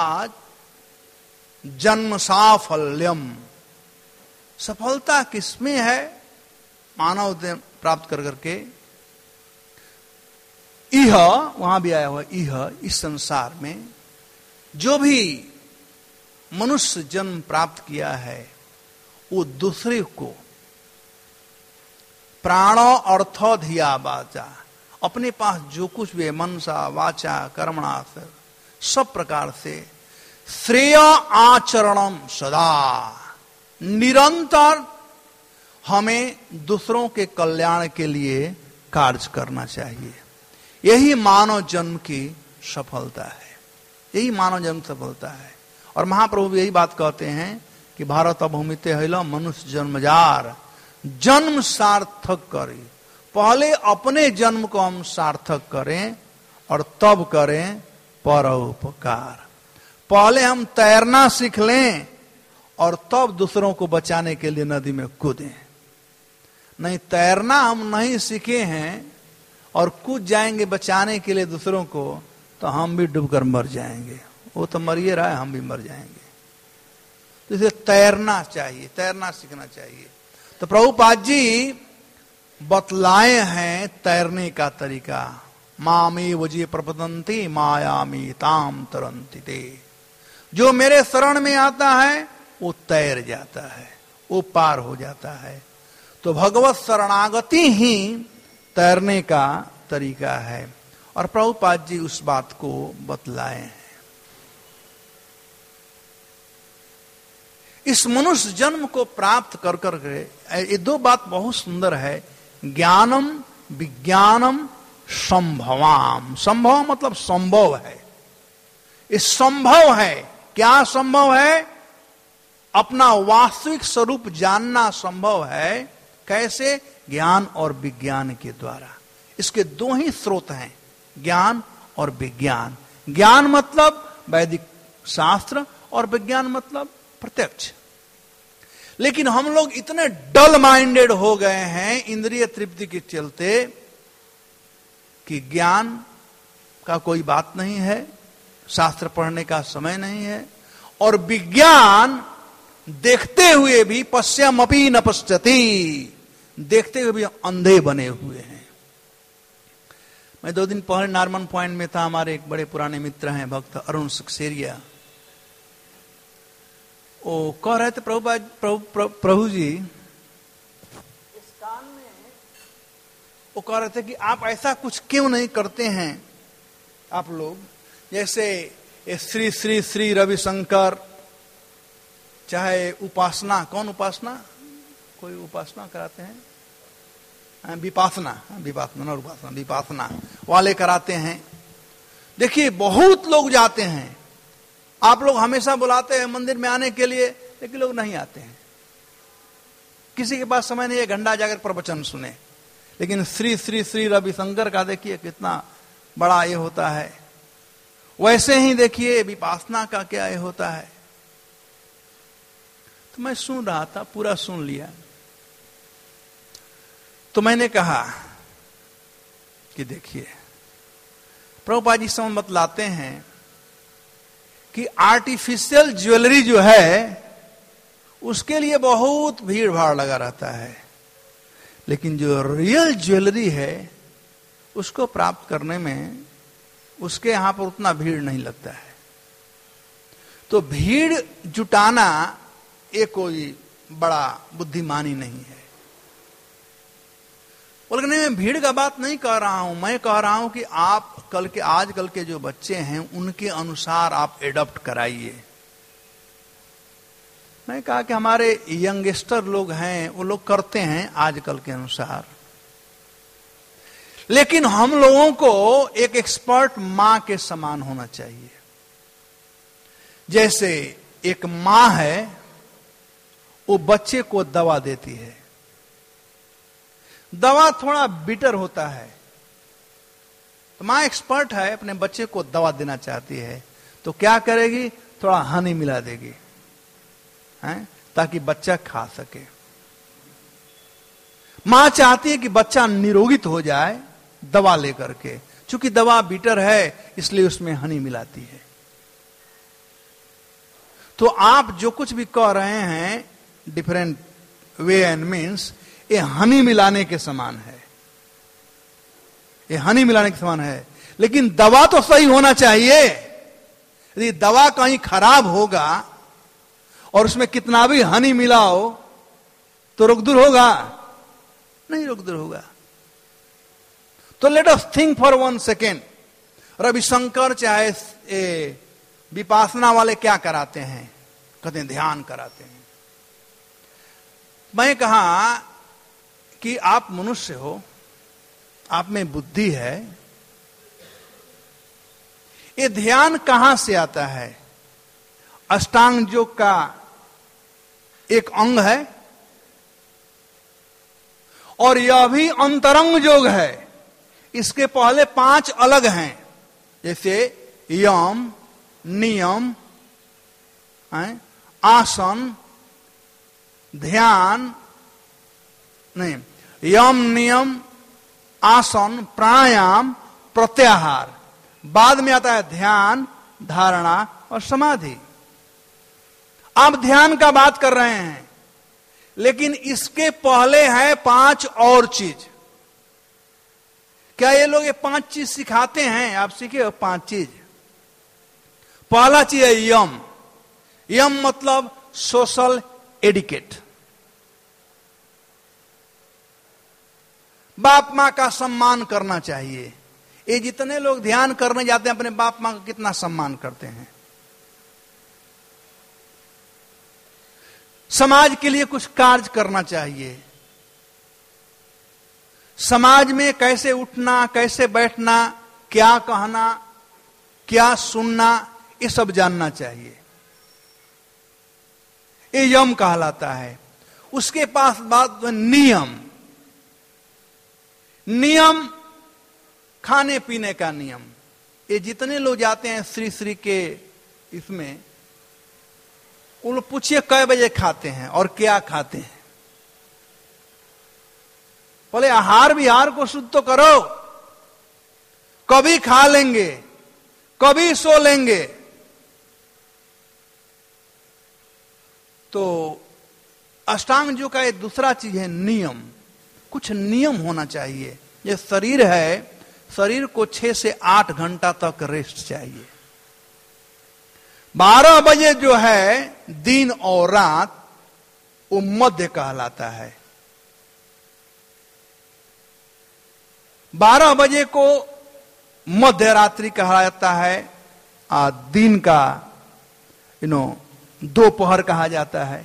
A: जन्म साफल्यम, सफलता किसमें है? मानव प्राप्त कर करके, इह, वहां भी आया हुआ इह, इस संसार में जो भी मनुष्य जन्म प्राप्त किया है, वो दूसरे को प्राणो अर्थो धिया वाचा, अपने पास जो कुछ भी मनसा वाचा कर्मणा सब प्रकार से श्रेय आचरणम सदा, निरंतर हमें दूसरों के कल्याण के लिए कार्य करना चाहिए। यही मानव जन्म की सफलता है, यही मानव जन्म सफलता है। और महाप्रभु भी यही बात कहते हैं कि भारत भूमिते हैला मनुष्य जन्मजार, जन्म सार्थक करें। पहले अपने जन्म को हम सार्थक करें और तब करें परोपकार। पहले हम तैरना सीख लें और तब दूसरों को बचाने के लिए नदी में कूदें। नहीं, तैरना हम नहीं सीखे हैं और कूद जाएंगे बचाने के लिए दूसरों को, तो हम भी डूबकर मर जाएंगे। वो तो मर ही रहा है, हम भी मर जाएंगे। तो इसे तैरना चाहिए, तैरना सीखना चाहिए। तो प्रभुपाद जी बतलाए हैं तैरने का तरीका। मामे वजी प्रपतंती मायामी ताम तरंती ते। जो मेरे शरण में आता है वो तैर जाता है, वो पार हो जाता है। तो भगवत शरणागति ही तैरने का तरीका है। और प्रभुपाद जी उस बात को बतलाए हैं। इस मनुष्य जन्म को प्राप्त कर करके ये दो बात बहुत सुंदर है। ज्ञानम विज्ञानम संभवाम। संभव मतलब संभव है। ये संभव है। क्या संभव है? अपना वास्तविक स्वरूप जानना संभव है। कैसे? ज्ञान और विज्ञान के द्वारा। इसके दो ही स्रोत हैं, ज्ञान और विज्ञान। ज्ञान मतलब वैदिक शास्त्र और विज्ञान मतलब प्रत्यक्ष। लेकिन हम लोग इतने डल माइंडेड हो गए हैं इंद्रिय तृप्ति के चलते कि ज्ञान का कोई बात नहीं है, शास्त्र पढ़ने का समय नहीं है, और विज्ञान देखते हुए भी पश्यमपि न पश्यति, देखते हुए भी अंधे बने हुए हैं। मैं 2 दिन पहले नार्मन पॉइंट में था। हमारे एक बड़े पुराने मित्र हैं भक्त अरुण सक्सेरिया। वो कह रहे थे प्रभु जी इस कान में, वो कह रहे थे कि आप ऐसा कुछ क्यों नहीं करते हैं आप लोग, जैसे ये श्री श्री श्री रविशंकर, चाहे उपासना, कौन उपासना, कोई उपासना कराते हैं, विपासना, विपासना और उपासना, विपासना वाले कराते हैं। देखिए बहुत लोग जाते हैं। आप लोग हमेशा बुलाते हैं मंदिर में आने के लिए, लेकिन लोग नहीं आते हैं। किसी के पास समय नहीं है घंटा जाकर प्रवचन सुने। लेकिन श्री श्री श्री रविशंकर का देखिए कितना बड़ा ये होता है। वैसे ही देखिए विपासना का क्या ये होता है। तो मैं सुन रहा था, पूरा सुन लिया। तो मैंने कहा कि देखिए प्रभुपाद जी समय बतलाते हैं कि आर्टिफिशियल ज्वेलरी जो है उसके लिए बहुत भीड़ भाड़ लगा रहता है, लेकिन जो रियल ज्वेलरी है उसको प्राप्त करने में उसके यहां पर उतना भीड़ नहीं लगता है। तो भीड़ जुटाना ये कोई बड़ा बुद्धिमानी नहीं है। बोले नहीं, मैं भीड़ का बात नहीं कह रहा हूं। मैं कह रहा हूं कि आप आजकल के जो बच्चे हैं उनके अनुसार आप एडॉप्ट कराइए। मैं कहा कि हमारे यंगस्टर लोग हैं वो लोग करते हैं आजकल के अनुसार, लेकिन हम लोगों को एक एक्सपर्ट मां के समान होना चाहिए। जैसे एक मां है वो बच्चे को दवा देती है, दवा थोड़ा बिटर होता है, तो मां एक्सपर्ट है, अपने बच्चे को दवा देना चाहती है, तो क्या करेगी? थोड़ा हनी मिला देगी हैं, ताकि बच्चा खा सके। मां चाहती है कि बच्चा निरोगित हो जाए दवा लेकर के, चूंकि दवा बिटर है इसलिए उसमें हनी मिलाती है। तो आप जो कुछ भी कह रहे हैं डिफरेंट वे एंड मीन्स, ये हनी मिलाने के समान है, ये हनी मिलाने के समान है। लेकिन दवा तो सही होना चाहिए। यदि दवा कहीं खराब होगा और उसमें कितना भी हनी मिलाओ तो रोग दूर होगा? नहीं रोग दूर होगा। तो let us think for 1 second. Ravishankar चाहे विपासना वाले क्या कराते हैं? कहते हैं ध्यान कराते हैं। मैं कहा कि आप मनुष्य हो, आप में बुद्धि है। ये ध्यान कहां से आता है? अष्टांग योग का एक अंग है और यह भी अंतरंग योग है। इसके पहले 5 अलग हैं, जैसे यम, नियम, आसन, ध्यान, नहीं, यम, नियम, आसन, प्राणायाम, प्रत्याहार। बाद में आता है ध्यान, धारणा और समाधि। आप ध्यान का बात कर रहे हैं, लेकिन इसके पहले है 5 और चीज। क्या ये लोग ये 5 चीज सिखाते हैं? आप सीखे 5 चीज। पहला चीज है यम। यम मतलब सोशल एडिकेट। बाप मां का सम्मान करना चाहिए। ये जितने लोग ध्यान करने जाते हैं अपने बाप मां का कितना सम्मान करते हैं। समाज के लिए कुछ कार्य करना चाहिए। समाज में कैसे उठना, कैसे बैठना, क्या कहना, क्या सुनना, ये सब जानना चाहिए। ये यम कहलाता है। उसके पास बात नियम। नियम खाने पीने का नियम। ये जितने लोग जाते हैं श्री श्री के इसमें, उन लोग पूछिए कै बजे खाते हैं और क्या खाते हैं। बोले आहार विहार को शुद्ध तो करो। कभी खा लेंगे, कभी सो लेंगे। तो अष्टांग योग का एक दूसरा चीज है नियम। कुछ नियम होना चाहिए। ये शरीर है, शरीर को 6 से 8 घंटा तक रेस्ट चाहिए। 12 बजे जो है दिन और रात, वो मध्य कहलाता है। 12 बजे को मध्य रात्रि कहा जाता है। दिन का दोपहर कहा जाता है।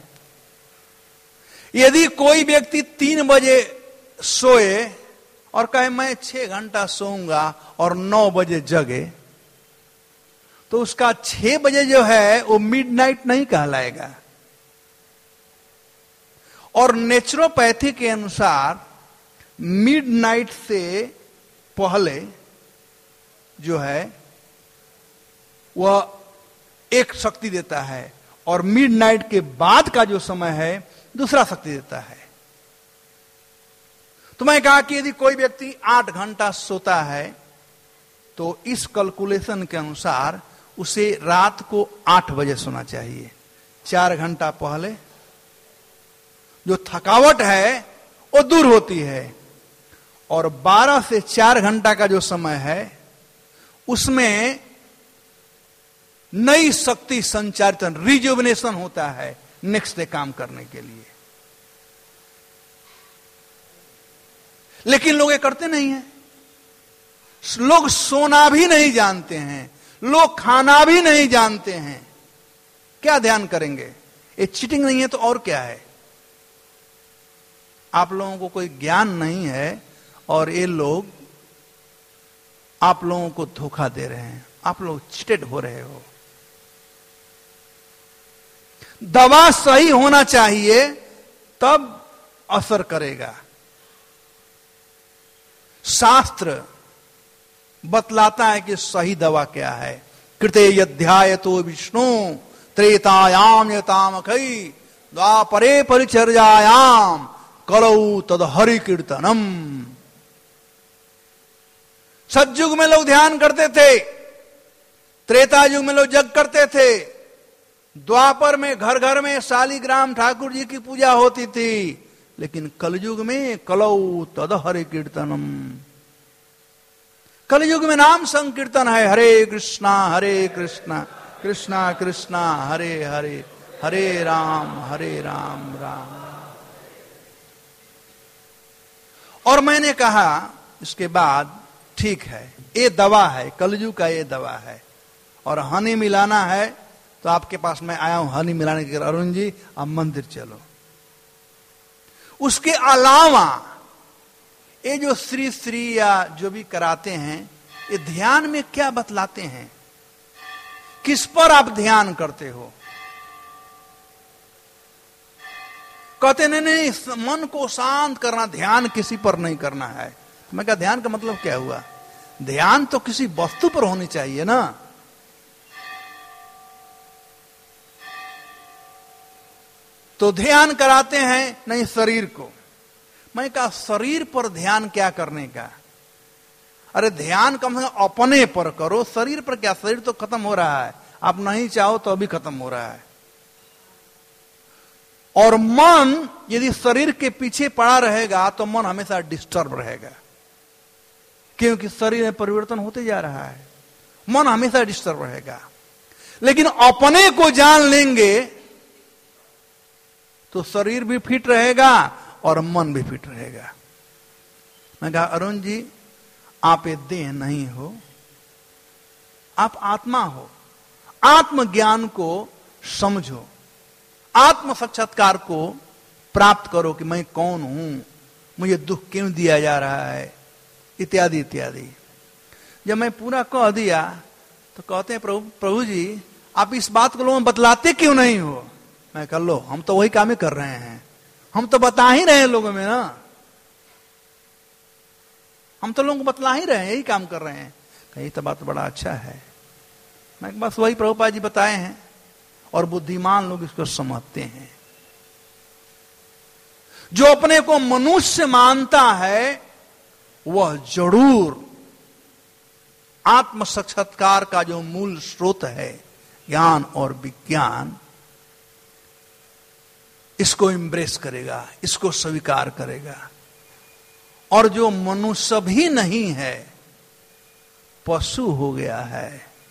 A: यदि कोई व्यक्ति 3 बजे सोए और कहे मैं 6 घंटा सोऊंगा और 9 बजे जगे, तो उसका 6 बजे जो है वो मिडनाइट नहीं कहलाएगा। और नेचुरोपैथी के अनुसार मिडनाइट से पहले जो है वह एक शक्ति देता है और मिडनाइट के बाद का जो समय है दूसरा शक्ति देता है। तो मैं कहा कि यदि कोई व्यक्ति 8 घंटा सोता है तो इस कैलकुलेशन के अनुसार उसे रात को 8 बजे सोना चाहिए। 4 घंटा पहले जो थकावट है वो दूर होती है। और 12 से 4 घंटा का जो समय है उसमें नई शक्ति संचारित, रिजुविनेशन होता है नेक्स्ट डे काम करने के लिए। लेकिन लोग ये करते नहीं हैं। लोग सोना भी नहीं जानते हैं, लोग खाना भी नहीं जानते हैं। क्या ध्यान करेंगे? ये चीटिंग नहीं है तो और क्या है? आप लोगों को कोई ज्ञान नहीं है और ये लोग आप लोगों को धोखा दे रहे हैं। आप लोग चीटेड हो रहे हो। दवा सही होना चाहिए तब असर करेगा। शास्त्र बतलाता है कि सही दवा क्या है। कृते यध्याय तो विष्णु त्रेतायाम यतामखई द्वापरे परिचर्यायाम कलौ तद हरि कीर्तनम। सतयुग में लोग ध्यान करते थे, त्रेता युग में लोग जग करते थे, द्वापर में घर घर में शालिग्राम ठाकुर जी की पूजा होती थी, लेकिन कलयुग में कलौ तद हरि कीर्तनम। कलयुग में नाम संकीर्तन है। हरे कृष्णा कृष्णा कृष्णा हरे हरे, हरे राम राम। और मैंने कहा इसके बाद ठीक है, ये दवा है, कलयुग का ये दवा है। और हनी मिलाना है तो आपके पास मैं आया हूं हनी मिलाने के लिए। अरुण जी आप मंदिर चलो। उसके अलावा ये जो श्री श्री या जो भी कराते हैं, ये ध्यान में क्या बतलाते हैं? किस पर आप ध्यान करते हो? कहते नहीं, मन को शांत करना, ध्यान किसी पर नहीं करना है। मैं कहा ध्यान का मतलब क्या हुआ? ध्यान तो किसी वस्तु पर होनी चाहिए ना। तो ध्यान कराते हैं नहीं शरीर को। मैं कहा शरीर पर ध्यान क्या करने का? अरे ध्यान कम से कम अपने पर करो, शरीर पर क्या? शरीर तो खत्म हो रहा है, आप नहीं चाहो तो अभी खत्म हो रहा है। और मन यदि शरीर के पीछे पड़ा रहेगा तो मन हमेशा डिस्टर्ब रहेगा, क्योंकि शरीर में परिवर्तन होते जा रहा है, मन हमेशा डिस्टर्ब रहेगा। लेकिन अपने को जान लेंगे तो शरीर भी फिट रहेगा और मन भी फिट रहेगा। मैं कहा अरुण जी, आप ये देह नहीं हो, आप आत्मा हो। आत्मज्ञान को समझो, आत्म साक्षात्कार को प्राप्त करो कि मैं कौन हूं, मुझे दुख क्यों दिया जा रहा है, इत्यादि इत्यादि। जब मैं पूरा कह दिया तो कहते हैं प्रभु जी आप इस बात को लोगों में बतलाते क्यों नहीं हो? मैं कह लो, हम तो वही काम ही कर रहे हैं, हम तो बता ही रहे हैं लोगों में ना, हम तो लोगों को बतला ही रहे हैं, यही काम कर रहे हैं। कहीं तो बात बड़ा अच्छा है। मैं बस वही प्रभुपाद जी बताए हैं और बुद्धिमान लोग इसको समझते हैं। जो अपने को मनुष्य मानता है वह जरूर आत्म साक्षात्कार का जो मूल स्रोत है, ज्ञान और विज्ञान, इसको एम्ब्रेस करेगा, इसको स्वीकार करेगा। और जो मनुष्य भी नहीं है, पशु हो गया है,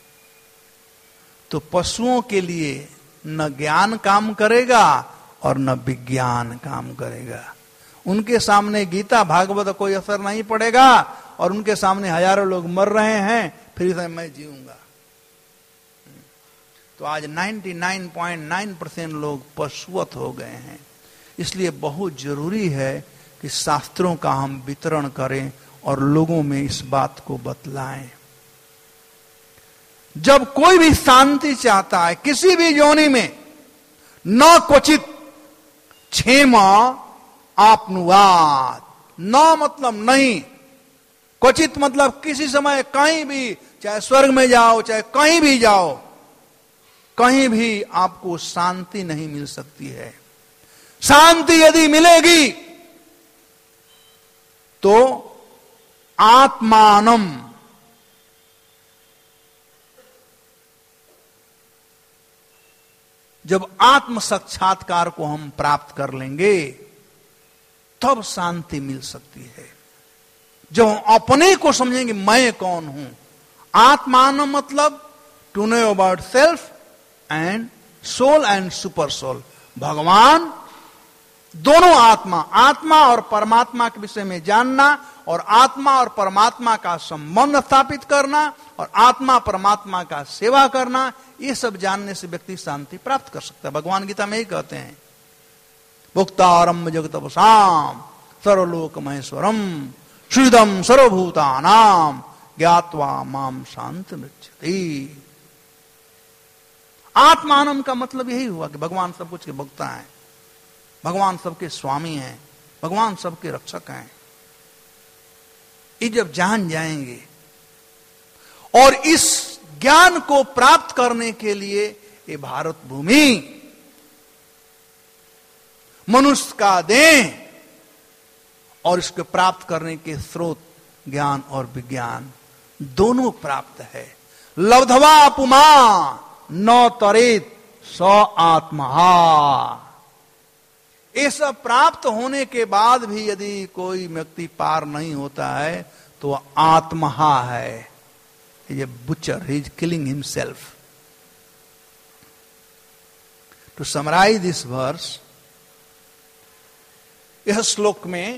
A: तो पशुओं के लिए न ज्ञान काम करेगा और न विज्ञान काम करेगा। उनके सामने गीता भागवत कोई असर नहीं पड़ेगा और उनके सामने हजारों लोग मर रहे हैं, फिर इसे मैं जीऊंगा। तो आज 99.9% लोग पशुवत हो गए हैं। इसलिए बहुत जरूरी है कि शास्त्रों का हम वितरण करें और लोगों में इस बात को बतलाएं। जब कोई भी शांति चाहता है किसी भी योनि में, न क्वचित क्षेम आपनुवाद, न मतलब नहीं, क्वचित मतलब किसी समय कहीं भी, चाहे स्वर्ग में जाओ चाहे कहीं भी जाओ, कहीं भी आपको शांति नहीं मिल सकती है। शांति यदि मिलेगी तो आत्मानम, जब आत्म साक्षात्कार को हम प्राप्त कर लेंगे तब शांति मिल सकती है। जब हम अपने को समझेंगे मैं कौन हूं, आत्मानम मतलब to know about self and soul and super soul, भगवान, दोनों आत्मा, आत्मा और परमात्मा के विषय में जानना और आत्मा और परमात्मा का संबंध स्थापित करना और आत्मा परमात्मा का सेवा करना, ये सब जानने से व्यक्ति शांति प्राप्त कर सकता है। भगवान गीता में ही कहते हैं, भुक्तारम जगतपसाम सर्वलोक महेश्वरम श्रीदम सर्वभूतानाम ज्ञात्वा माम शांत मृच्छति। आत्मानम का मतलब यही हुआ कि भगवान सब कुछ के भोक्ता हैं, भगवान सबके स्वामी हैं, भगवान सबके रक्षक हैं। ये जब जान जाएंगे और इस ज्ञान को प्राप्त करने के लिए ये भारत भूमि मनुष्य का देह और इसको प्राप्त करने के स्रोत ज्ञान और विज्ञान दोनों प्राप्त है। लब्धवा पुमा न तरेत स आत्मा। ये सब प्राप्त होने के बाद भी यदि कोई व्यक्ति पार नहीं होता है तो वह आत्मा है, ये बुचर, ही is killing himself. To summarise this verse, यह श्लोक में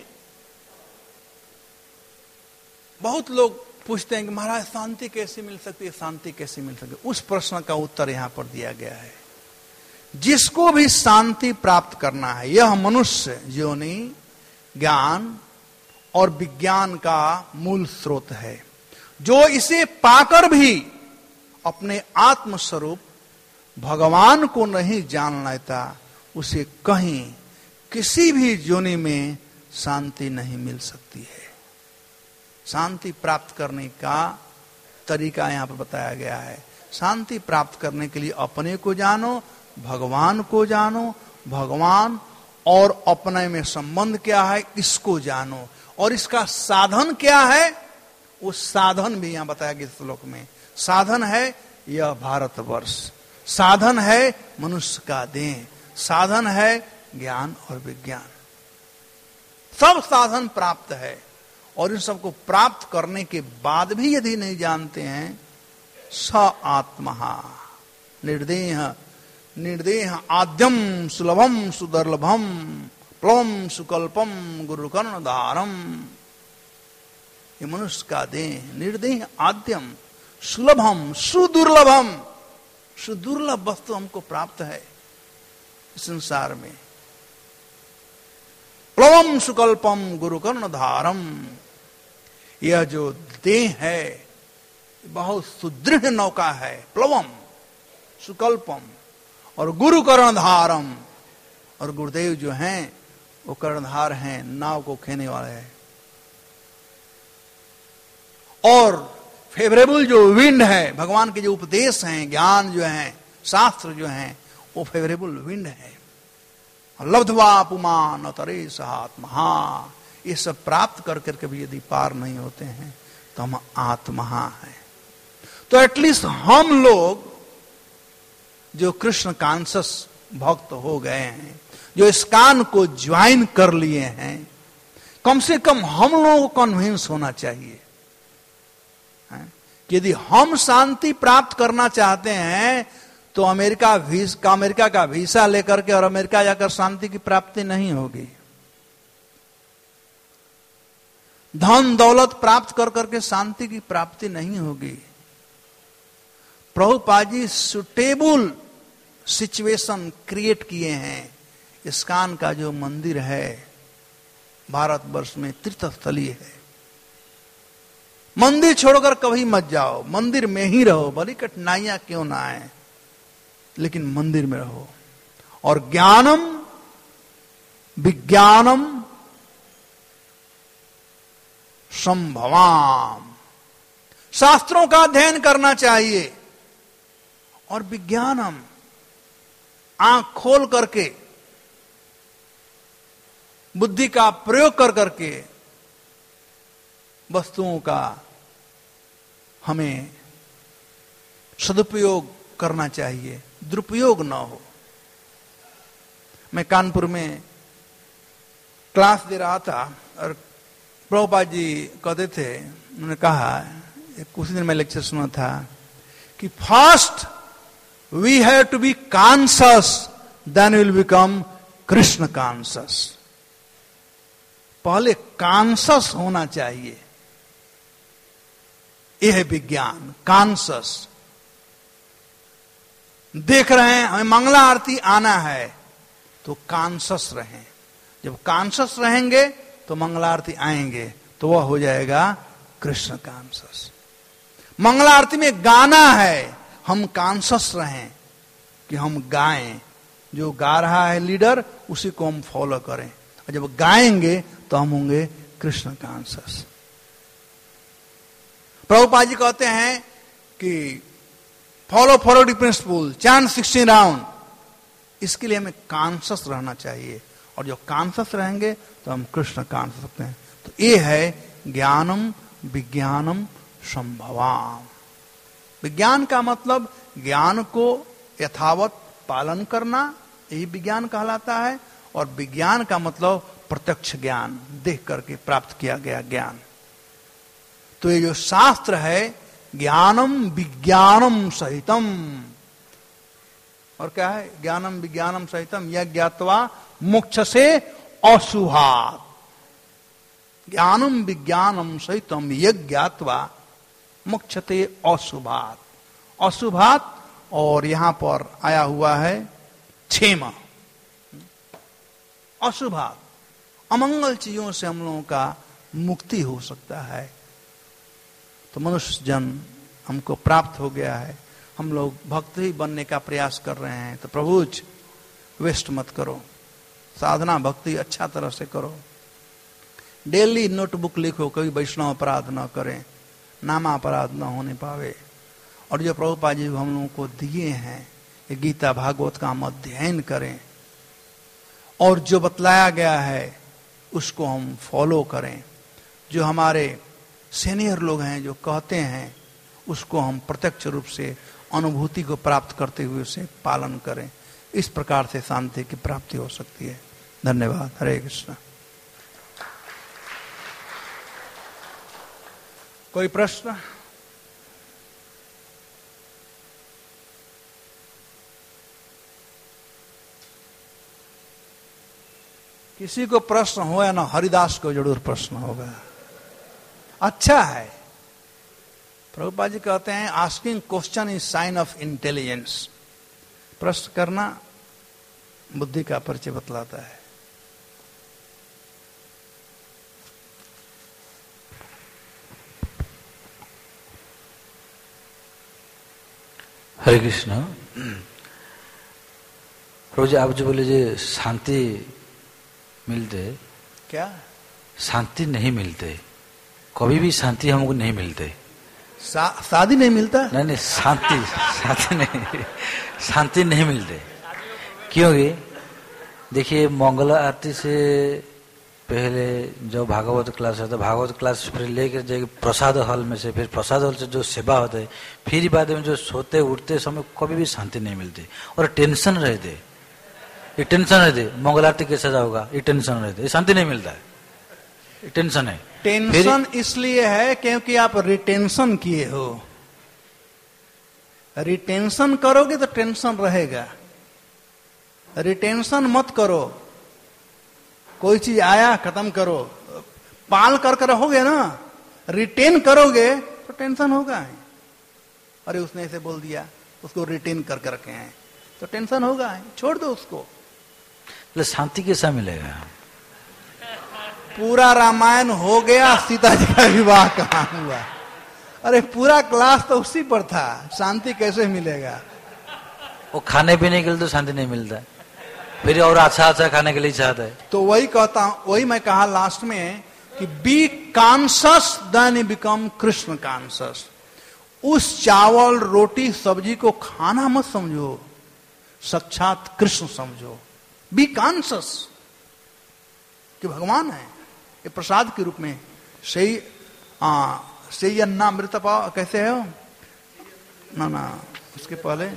A: बहुत लोग पूछते हैं कि महाराज शांति कैसे मिल सकती है, शांति कैसे मिल सकती है। उस प्रश्न का उत्तर यहां पर दिया गया है। जिसको भी शांति प्राप्त करना है, यह मनुष्य योनि ज्ञान और विज्ञान का मूल स्रोत है। जो इसे पाकर भी अपने आत्म स्वरूप भगवान को नहीं जान लेता, उसे कहीं किसी भी योनि में शांति नहीं मिल सकती है। शांति प्राप्त करने का तरीका यहां पर बताया गया है। शांति प्राप्त करने के लिए अपने को जानो, भगवान को जानो, भगवान और अपने में संबंध क्या है इसको जानो, और इसका साधन क्या है, वो साधन भी यहां बताया गया श्लोक में। साधन है यह भारतवर्ष, साधन है मनुष्य का देह, साधन है ज्ञान और विज्ञान। सब साधन प्राप्त है, और इन सबको प्राप्त करने के बाद भी यदि नहीं जानते हैं, स आत्मा निर्देह निर्देह आद्यम सुलभम सुदुर्लभम प्लवम सुकल्पम गुरुकर्ण धारम। ये मनुष्य का देह निर्देह आद्यम सुलभम सुदुर्लभम, सुदुर्लभ वस्तु हमको प्राप्त है इस संसार में। प्लवम सुकल्पम गुरुकर्ण धारम, यह जो देह है बहुत सुदृढ़ नौका है। प्लवम सुकल्पम और गुरु कर्णधारम, और गुरुदेव जो हैं वो कर्णधार हैं, नाव को खेने वाले हैं। और फेवरेबल जो विंड है, भगवान के जो उपदेश हैं, ज्ञान जो है, शास्त्र जो हैं, वो फेवरेबल विंड है। लब्ध्वा पुमान तरे सहात्मा, ये सब प्राप्त कर करके भी यदि पार नहीं होते हैं तो हम आत्मा हैं। तो एटलीस्ट हम लोग जो कृष्ण कॉन्शस भक्त हो गए हैं, जो इस्कॉन को ज्वाइन कर लिए हैं, कम से कम हम लोगों को कन्विंस होना चाहिए कि यदि हम शांति प्राप्त करना चाहते हैं तो अमेरिका का वीसा लेकर के और अमेरिका जाकर शांति की प्राप्ति नहीं होगी। धन दौलत प्राप्त कर करके शांति की प्राप्ति नहीं होगी। Prabhupada ji suitable situation create किए हैं। इस्कॉन का जो मंदिर है भारतवर्ष में तीर्थस्थली है। मंदिर छोड़कर कभी मत जाओ, मंदिर में ही रहो, बड़ी कठिनाइयां क्यों ना आए, लेकिन मंदिर में रहो। और ज्ञानम विज्ञानम संभवाम, शास्त्रों का अध्ययन करना चाहिए। और विज्ञानम, आंख खोल करके बुद्धि का प्रयोग कर करके वस्तुओं का हमें सदुपयोग करना चाहिए, दुरुपयोग ना हो। मैं कानपुर में क्लास दे रहा था और प्रभुपाद जी कहते थे, उन्होंने कहा, कुछ दिन में लेक्चर सुना था कि first we have to be conscious then will become Krishna conscious. पहले कॉन्शियस होना चाहिए। यह है विज्ञान, कॉन्शियस। देख रहे हैं हमें मंगला आरती आना है तो कॉन्शियस रहें। जब कॉन्शियस रहेंगे तो मंगला आरती आएंगे, तो वह हो जाएगा कृष्ण कॉन्शियस। मंगला आरती में गाना है, हम कॉन्शियस रहें कि हम गाएं, जो गा रहा है लीडर उसी को हम फॉलो करें। और जब गाएंगे तो हम होंगे कृष्ण कॉन्शियस। प्रभुपाद जी कहते हैं कि follow the principle, chant 16 round. इसके लिए हमें कॉन्शियस रहना चाहिए, और जो कॉन्शियस रहेंगे तो हम कृष्ण कॉन्शियस सकते हैं। तो ये है ज्ञानम विज्ञानम संभवाम। विज्ञान का मतलब ज्ञान को यथावत पालन करना, यही विज्ञान कहलाता है। और विज्ञान का मतलब प्रत्यक्ष ज्ञान, देख करके प्राप्त किया गया ज्ञान। तो ये जो शास्त्र है ज्ञानम विज्ञानम सहितम, और क्या है ज्ञानम विज्ञानम सहितम, यह ज्ञात्वा मोक्ष से अशुभात। ज्ञानम विज्ञानम सहितम यह ज्ञात्वा मोक्षते अशुभात। अशुभात, और यहां पर आया हुआ है क्षेम। अशुभात, अमंगल चीजों से हम लोगों का मुक्ति हो सकता है। तो मनुष्य जन्म हमको प्राप्त हो गया है, हम लोग भक्त ही बनने का प्रयास कर रहे हैं। तो प्रभुज वेस्ट मत करो, साधना भक्ति अच्छा तरह से करो। डेली नोटबुक लिखो, कभी वैष्णव अपराध न करें, नामा अपराध न होने पावे। और जो प्रभुपाद जी हम लोगों को दिए हैं, ये गीता भागवत का हम अध्ययन करें और जो बतलाया गया है उसको हम फॉलो करें। जो हमारे सीनियर लोग हैं जो कहते हैं उसको हम प्रत्यक्ष रूप से अनुभूति को प्राप्त करते हुए उसे पालन करें। इस प्रकार से शांति की प्राप्ति हो सकती है। धन्यवाद। हरे कृष्ण। कोई प्रश्न? किसी को प्रश्न हो या ना, हरिदास को जरूर प्रश्न होगा। अच्छा है, प्रभुपाद जी कहते हैं asking question is sign of intelligence. प्रश्न करना बुद्धि का परिचय बतलाता है।
B: हरे कृष्ण। रोज आप जो बोले जो शांति मिलते,
A: क्या
B: शांति नहीं मिलते, कभी भी शांति हमको नहीं मिलते।
A: शादी नहीं मिलता?
B: नहीं, शांति नहीं मिलते। क्योंकि देखिए मंगल आरती से पहले जो भागवत क्लास होता है, भागवत क्लास फिर लेकर जाके प्रसाद हॉल में से, फिर प्रसाद हॉल से जो सेवा होता है, फिर बाद में जो सोते उठते समय कभी भी शांति नहीं मिलती और टेंशन रहते। ये टेंशन रहते, मंगल आरती कैसे जाओगा, ये टेंशन रहते, ये शांति नहीं मिलता है, ये टेंशन है।
A: टेंशन इसलिए है क्योंकि आप रिटेंशन किए हो। रिटेंशन करोगे तो टेंशन रहेगा, रिटेंशन मत करो। कोई चीज आया खत्म करो, पाल करके रहोगे ना, रिटेन करोगे तो टेंशन होगा। अरे उसने ऐसे बोल दिया, उसको रिटेन करके रखे हैं तो टेंशन होगा, छोड़ दो उसको।
B: शांति कैसा मिलेगा?
A: पूरा रामायण हो गया, सीता जी का विवाह कहाँ हुआ? अरे पूरा क्लास तो उसी पर था, शांति कैसे मिलेगा?
B: वो खाने पीने के लिए तो शांति नहीं मिलता, फिर और अच्छा खाने के लिए चाहता है।
A: तो वही कहता हूं, वही मैं कहा लास्ट में कि be conscious then become Krishna conscious. उस चावल रोटी सब्जी को खाना मत समझो, साक्षात कृष्ण समझो। बी कॉन्शस कि भगवान है, ये प्रसाद के रूप में। सही अन्ना मृत पाव कैसे है? ना उसके पहले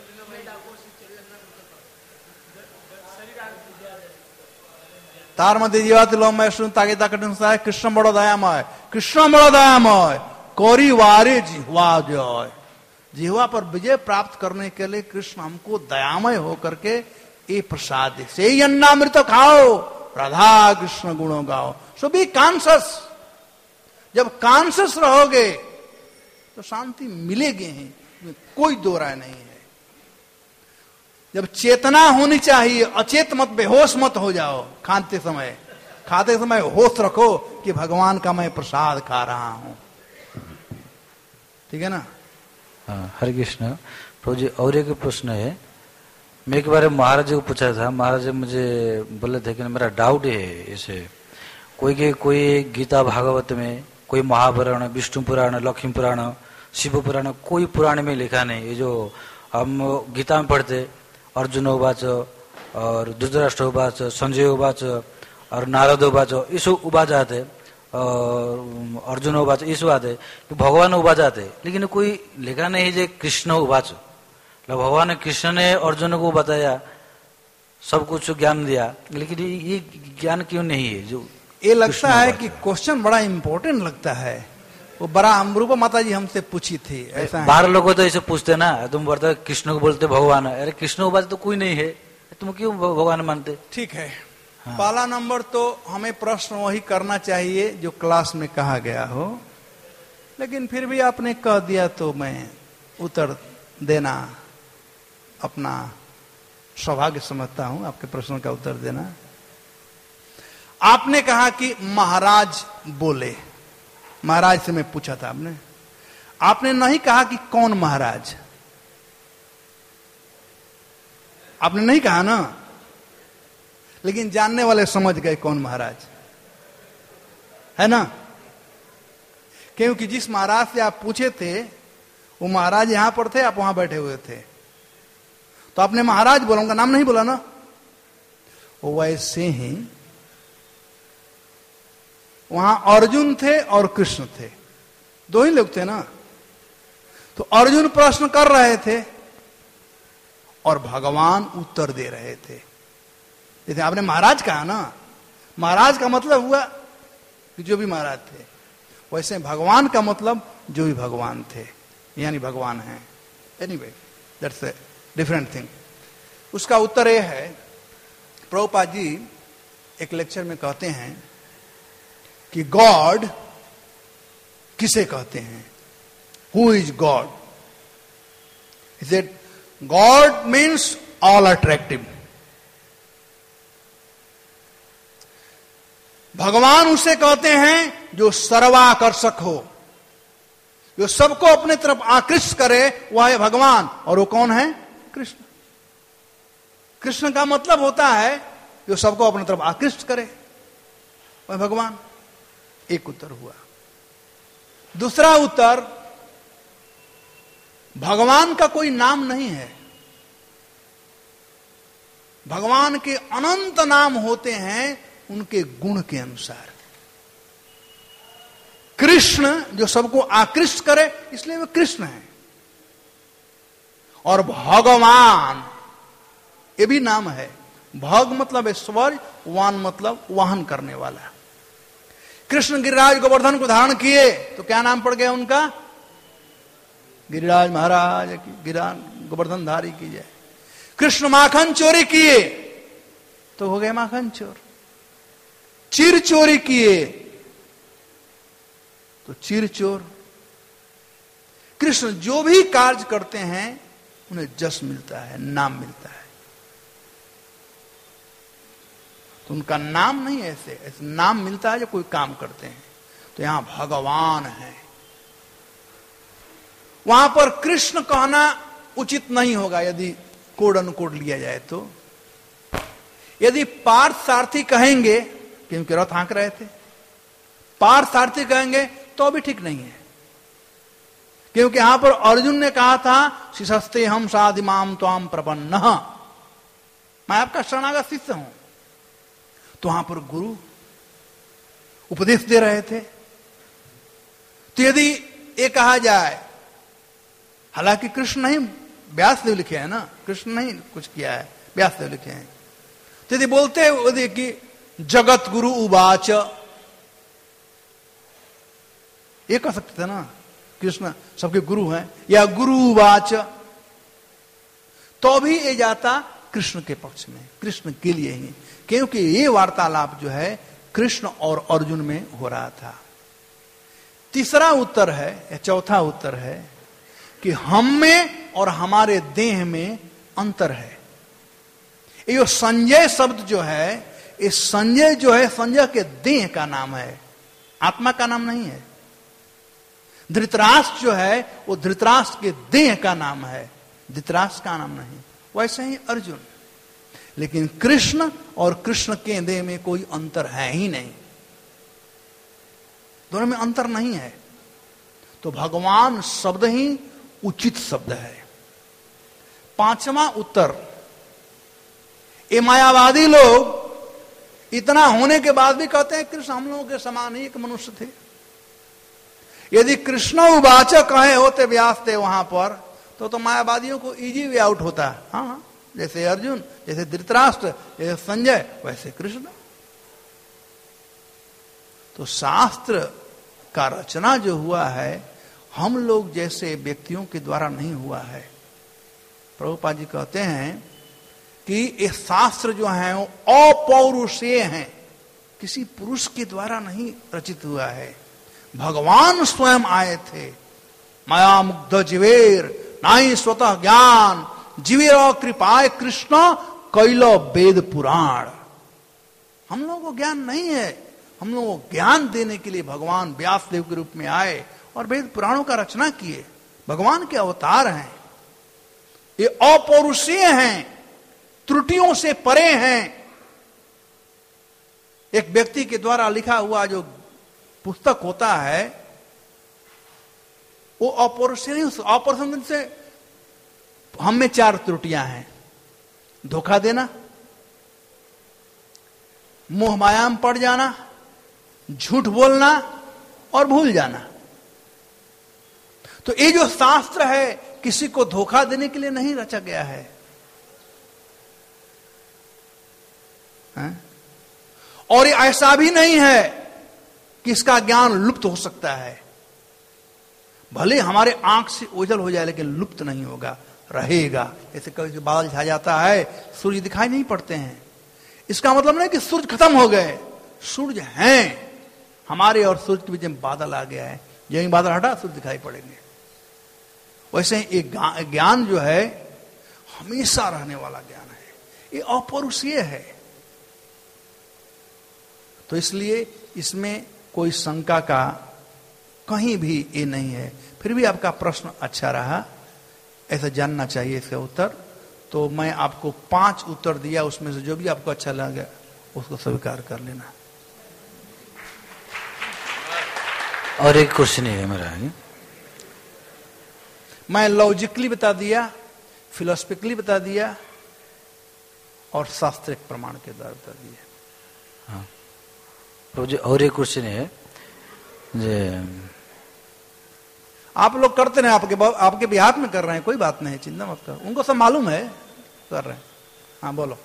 A: तार मध्य जीवाति लो मैं सुन ताकि ताकत है। कृष्ण बड़ो दयामय, कृष्ण बड़ो दयामय, कोरी वारे जिह्वा जय। जिह्वा पर विजय प्राप्त करने के लिए कृष्ण हमको दयामय हो करके ये प्रसाद से ही अन्नामृत खाओ, राधा कृष्ण गुणों गाओ। So be conscious. जब कॉन्शस रहोगे तो शांति मिलेगी ही, कोई दो राय नहीं है। जब चेतना होनी चाहिए, अचेत मत, बेहोश मत हो जाओ। खाते समय होश रखो कि भगवान का मैं प्रसाद खा रहा हूं। ठीक है ना?
B: हाँ, हरे कृष्ण। प्रभु जी और एक प्रश्न है, मैं एक बार महाराज जी को पूछा था, महाराज जी मुझे बोले थे कि मेरा डाउट है ऐसे, कोई गीता भागवत में, कोई महापुराण, विष्णु पुराण, लक्ष्मी पुराण, शिव पुराण, कोई पुराण में लिखा नहीं। ये जो हम गीता में पढ़ते, अर्जुन उवाच और धृतराष्ट्र उवाच, संजय उवाच और नारद उवाच, इस उवाच आते और अर्जुन उवाच, इस आते भगवान उवाच आते, लेकिन कोई लिखा नहीं है कृष्ण उवाच। भगवान कृष्ण ने अर्जुन को बताया, सब कुछ ज्ञान दिया, लेकिन ये ज्ञान क्यों नहीं है? जो
A: ये लगता है कि क्वेश्चन बड़ा इंपॉर्टेंट लगता है। वो बड़ा अमरूपा माता जी हमसे पूछी थी, ऐसा
B: बाहर लोग तो ऐसे पूछते ना, तुम बोलते कृष्ण को बोलते भगवान, अरे कृष्ण उवाच तो कोई नहीं है, तुम क्यों भगवान मानते?
A: ठीक है। हाँ। पहला नंबर तो हमें प्रश्न वही करना चाहिए जो क्लास में कहा गया हो, लेकिन फिर भी आपने कह दिया तो मैं उत्तर देना अपना सौभाग्य समझता हूं, आपके प्रश्न का उत्तर देना। आपने कहा कि महाराज बोले, महाराज से मैं पूछा था आपने नहीं कहा कि कौन महाराज, आपने नहीं कहा ना, लेकिन जानने वाले समझ गए कौन महाराज है ना, क्योंकि जिस महाराज से आप पूछे थे वो महाराज यहां पर थे, आप वहां बैठे हुए थे, तो आपने महाराज बोला, उनका नाम नहीं बोला ना। वैसे ही वहां अर्जुन थे और कृष्ण थे, दो ही लोग थे ना। तो अर्जुन प्रश्न कर रहे थे और भगवान उत्तर दे रहे थे। जैसे आपने महाराज कहा ना, महाराज का मतलब हुआ कि जो भी महाराज थे, वैसे भगवान का मतलब जो भी भगवान थे, यानी भगवान हैं। Anyway that's a different thing. उसका उत्तर यह है, प्रभुपाद जी एक लेक्चर में कहते हैं कि गॉड किसे कहते हैं, who is God. Is it God means all attractive, भगवान उसे कहते हैं जो सर्वाकर्षक हो, जो सबको अपने तरफ आकृष्ट करे, वह है भगवान। और वो कौन है? कृष्ण। कृष्ण का मतलब होता है जो सबको अपने तरफ आकृष्ट करे, वह भगवान। एक उत्तर हुआ। दूसरा उत्तर, भगवान का कोई नाम नहीं है, भगवान के अनंत नाम होते हैं उनके गुण के अनुसार। कृष्ण जो सबको आकृष्ट करे, इसलिए वे कृष्ण हैं। और भगवान ये भी नाम है। भग मतलब ऐश्वर्य, वान मतलब वाहन करने वाला। कृष्ण गिरिराज गोवर्धन को धारण किए तो क्या नाम पड़ गया उनका? गिरिराज महाराज की गिरिराज गोवर्धन धारी की जाए। कृष्ण माखन चोरी किए तो हो गए माखन चोर। चिर चोरी किए तो चिर चोर। कृष्ण जो भी कार्य करते हैं उन्हें जस मिलता है, नाम मिलता है। तो उनका नाम नहीं ऐसे नाम मिलता है जो कोई काम करते हैं। तो यहां भगवान है, वहां पर कृष्ण कहना उचित नहीं होगा यदि कोड अनुकोड लिया जाए तो। यदि पार्थ सारथी कहेंगे, क्योंकि रथ हाँक रहे थे, पार्थ सारथी कहेंगे तो भी ठीक नहीं है, क्योंकि यहां पर अर्जुन ने कहा था शिशस्ते हम साधिमाम त्वाम प्रपन्न, मैं आपका शरणागत शिष्य हूं। तो वहां पर गुरु उपदेश दे रहे थे। तो यदि ये कहा जाए, हालांकि कृष्ण नहीं, व्यासदेव लिखे हैं ना, कृष्ण नहीं कुछ किया है, व्यासदेव लिखे हैं। तो यदि बोलते हैं कि जगत गुरु उवाच, ये कह सकते थे ना, कृष्ण सबके गुरु हैं, या गुरु उवाच, तो भी ये जाता कृष्ण के पक्ष में, कृष्ण के लिए ही, क्योंकि ये वार्तालाप जो है कृष्ण और अर्जुन में हो रहा था। तीसरा उत्तर है या चौथा उत्तर है कि हम में और हमारे देह में अंतर है। ये जो संजय शब्द जो है, इस संजय जो है संजय के देह का नाम है, आत्मा का नाम नहीं है। धृतराष्ट्र जो है वो धृतराष्ट्र के देह का नाम है, धृतराष्ट्र का नाम नहीं। वैसे ही अर्जुन। लेकिन कृष्ण और कृष्ण के देह में कोई अंतर है ही नहीं, दोनों में अंतर नहीं है। तो भगवान शब्द ही उचित शब्द है। पांचवा उत्तर, ये मायावादी लोग इतना होने के बाद भी कहते हैं कृष्ण हम लोगों के समान ही एक मनुष्य थे। यदि कृष्ण उवाच कहे होते व्यास थे वहां पर, तो मायावादियों को इजी वे आउट होता। हाँ, जैसे अर्जुन, जैसे धृतराष्ट्र, जैसे संजय, वैसे कृष्ण। तो शास्त्र का रचना जो हुआ है हम लोग जैसे व्यक्तियों के द्वारा नहीं हुआ है। प्रभुपाद जी कहते हैं कि ये शास्त्र जो है वो अपौरुषेय हैं, किसी पुरुष के द्वारा नहीं रचित हुआ है। भगवान स्वयं आए थे। माया मुग्ध जीवेर नाई स्वतः ज्ञान, जीवेर कृपाय कृष्ण कैल वेद पुराण। हम लोगों को ज्ञान नहीं है। हम लोगों को ज्ञान देने के लिए भगवान व्यासदेव के रूप में आए और वेद पुराणों का रचना किए। भगवान के अवतार हैं, ये अपौरुषीय हैं, त्रुटियों से परे हैं। एक व्यक्ति के द्वारा लिखा हुआ जो पुस्तक होता है वो अपौरुषीय नहीं। अपौरुष से हम में 4 त्रुटियां हैं: धोखा देना, मोह माया में पड़ जाना, झूठ बोलना और भूल जाना। तो ये जो शास्त्र है किसी को धोखा देने के लिए नहीं रचा गया है, और ये ऐसा भी नहीं है कि इसका ज्ञान लुप्त हो सकता है। भले हमारे आंख से ओझल हो जाए लेकिन लुप्त नहीं होगा, रहेगा। जैसे कभी बादल छा जाता है, सूर्य दिखाई नहीं पड़ते हैं, इसका मतलब नहीं कि सूर्य खत्म हो गए। सूर्य हैं हमारे और सूर्य के बीच में बादल आ गया है, यही बादल हटा सूर्य दिखाई पड़ेंगे। वैसे एक ज्ञान जो है हमेशा रहने वाला ज्ञान है, ये अपौरुषीय है। तो इसलिए इसमें कोई शंका का कहीं भी ये नहीं है। फिर भी आपका प्रश्न अच्छा रहा, ऐसा जानना चाहिए इसका उत्तर। तो मैं आपको 5 उत्तर दिया, उसमें से जो भी आपको अच्छा लगे उसको स्वीकार कर लेना।
B: और एक क्वेश्चन है मेरा,
A: मैं लॉजिकली बता दिया, फिलोसफिकली बता दिया और शास्त्रिक प्रमाण के द्वारा बता दिया।
B: हाँ, तो जो और एक क्वेश्चन है जे
A: आप लोग करते रहे, आपके बिहार में कर रहे हैं, कोई बात नहीं, चिंता मत करो, उनको सब मालूम है कर रहे हैं। हाँ बोलो।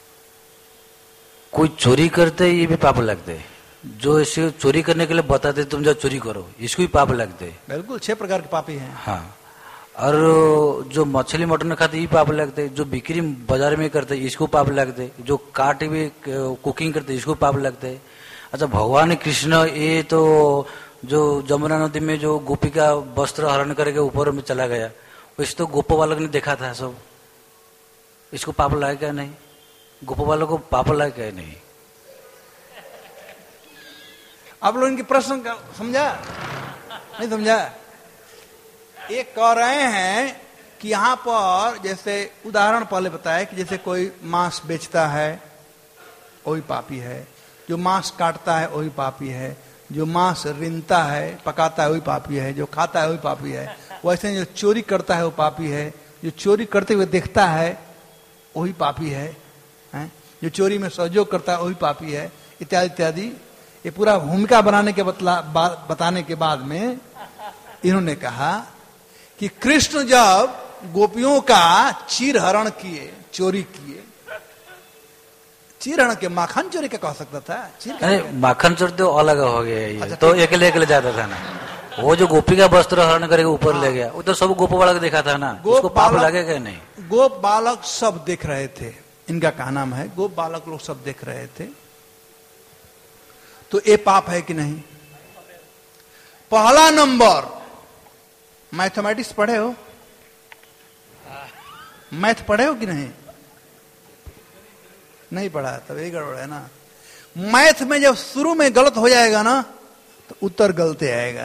B: कोई चोरी करते ये भी पाप लगते है, जो इसे चोरी करने के लिए बताते तुम जाओ चोरी करो, इसको भी पाप लगते है।
A: बिल्कुल 6 प्रकार के पापी हैं।
B: हाँ, और जो मछली मटन खाते ये पाप लगते, जो बिक्री बाजार में करते इसको पाप लगते, जो काट भी कुकिंग करते इसको पाप लगते। अच्छा, भगवान कृष्ण ये तो जो जमुना नदी में जो गोपी का वस्त्र हरण करके ऊपर में चला गया, वैसे तो गोप बालक ने देखा था सब, इसको पाप लगा क्या नहीं? गोप बालक को पाप लगा क्या नहीं?
A: आप लोग इनके प्रश्न का समझा नहीं समझा? ये कह रहे हैं कि यहां पर जैसे उदाहरण पहले बताया कि जैसे कोई मांस बेचता है वही पापी है, जो मांस काटता है वही पापी है, जो मांस रिनता है पकाता है वही पापी है, जो खाता है वही पापी है। वैसे जो चोरी करता है वो पापी है, जो चोरी करते हुए देखता है वही पापी है, जो चोरी में सहयोग करता है वही पापी है, इत्यादि इत्यादि। ये पूरा भूमिका बनाने के बताने के बाद में इन्होंने कहा कि कृष्ण जब गोपियों का चीर हरण किए, चोरी किए, चीर हरण के माखन चोरी का कह सकता था,
B: अरे माखन चोरी तो अलग हो गया ये।
A: अच्छा,
B: तो अकेले जाता था ना, वो जो गोपी का वस्त्र हरण करके ऊपर ले गया, वो तो सब गोप बालक देखा था ना, उसको पाप लगेगा नहीं?
A: गोप बालक सब देख रहे थे, इनका कहना है गोप बालक लोग सब देख रहे थे। तो ये पाप है कि नहीं? पहला नंबर, मैथमेटिक्स पढ़े हो? मैथ पढ़े हो कि नहीं? नहीं पढ़ा, तब ये गड़बड़ है ना। मैथ में जब शुरू में गलत हो जाएगा ना तो उत्तर गलत आएगा।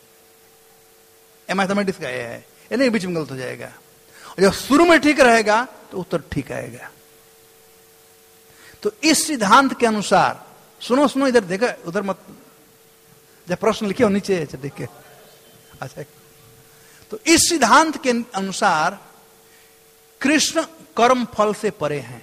A: ये मैथमेटिक्स का ये है, ये नहीं बीच में गलत हो जाएगा। और जब शुरू में ठीक रहेगा तो उत्तर ठीक आएगा। तो इस सिद्धांत के अनुसार, सुनो सुनो, इधर देखो, उधर मत, जब प्रश्न लिखे हो नीचे देख के। अच्छा, तो इस सिद्धांत के अनुसार कृष्ण कर्म फल से परे हैं।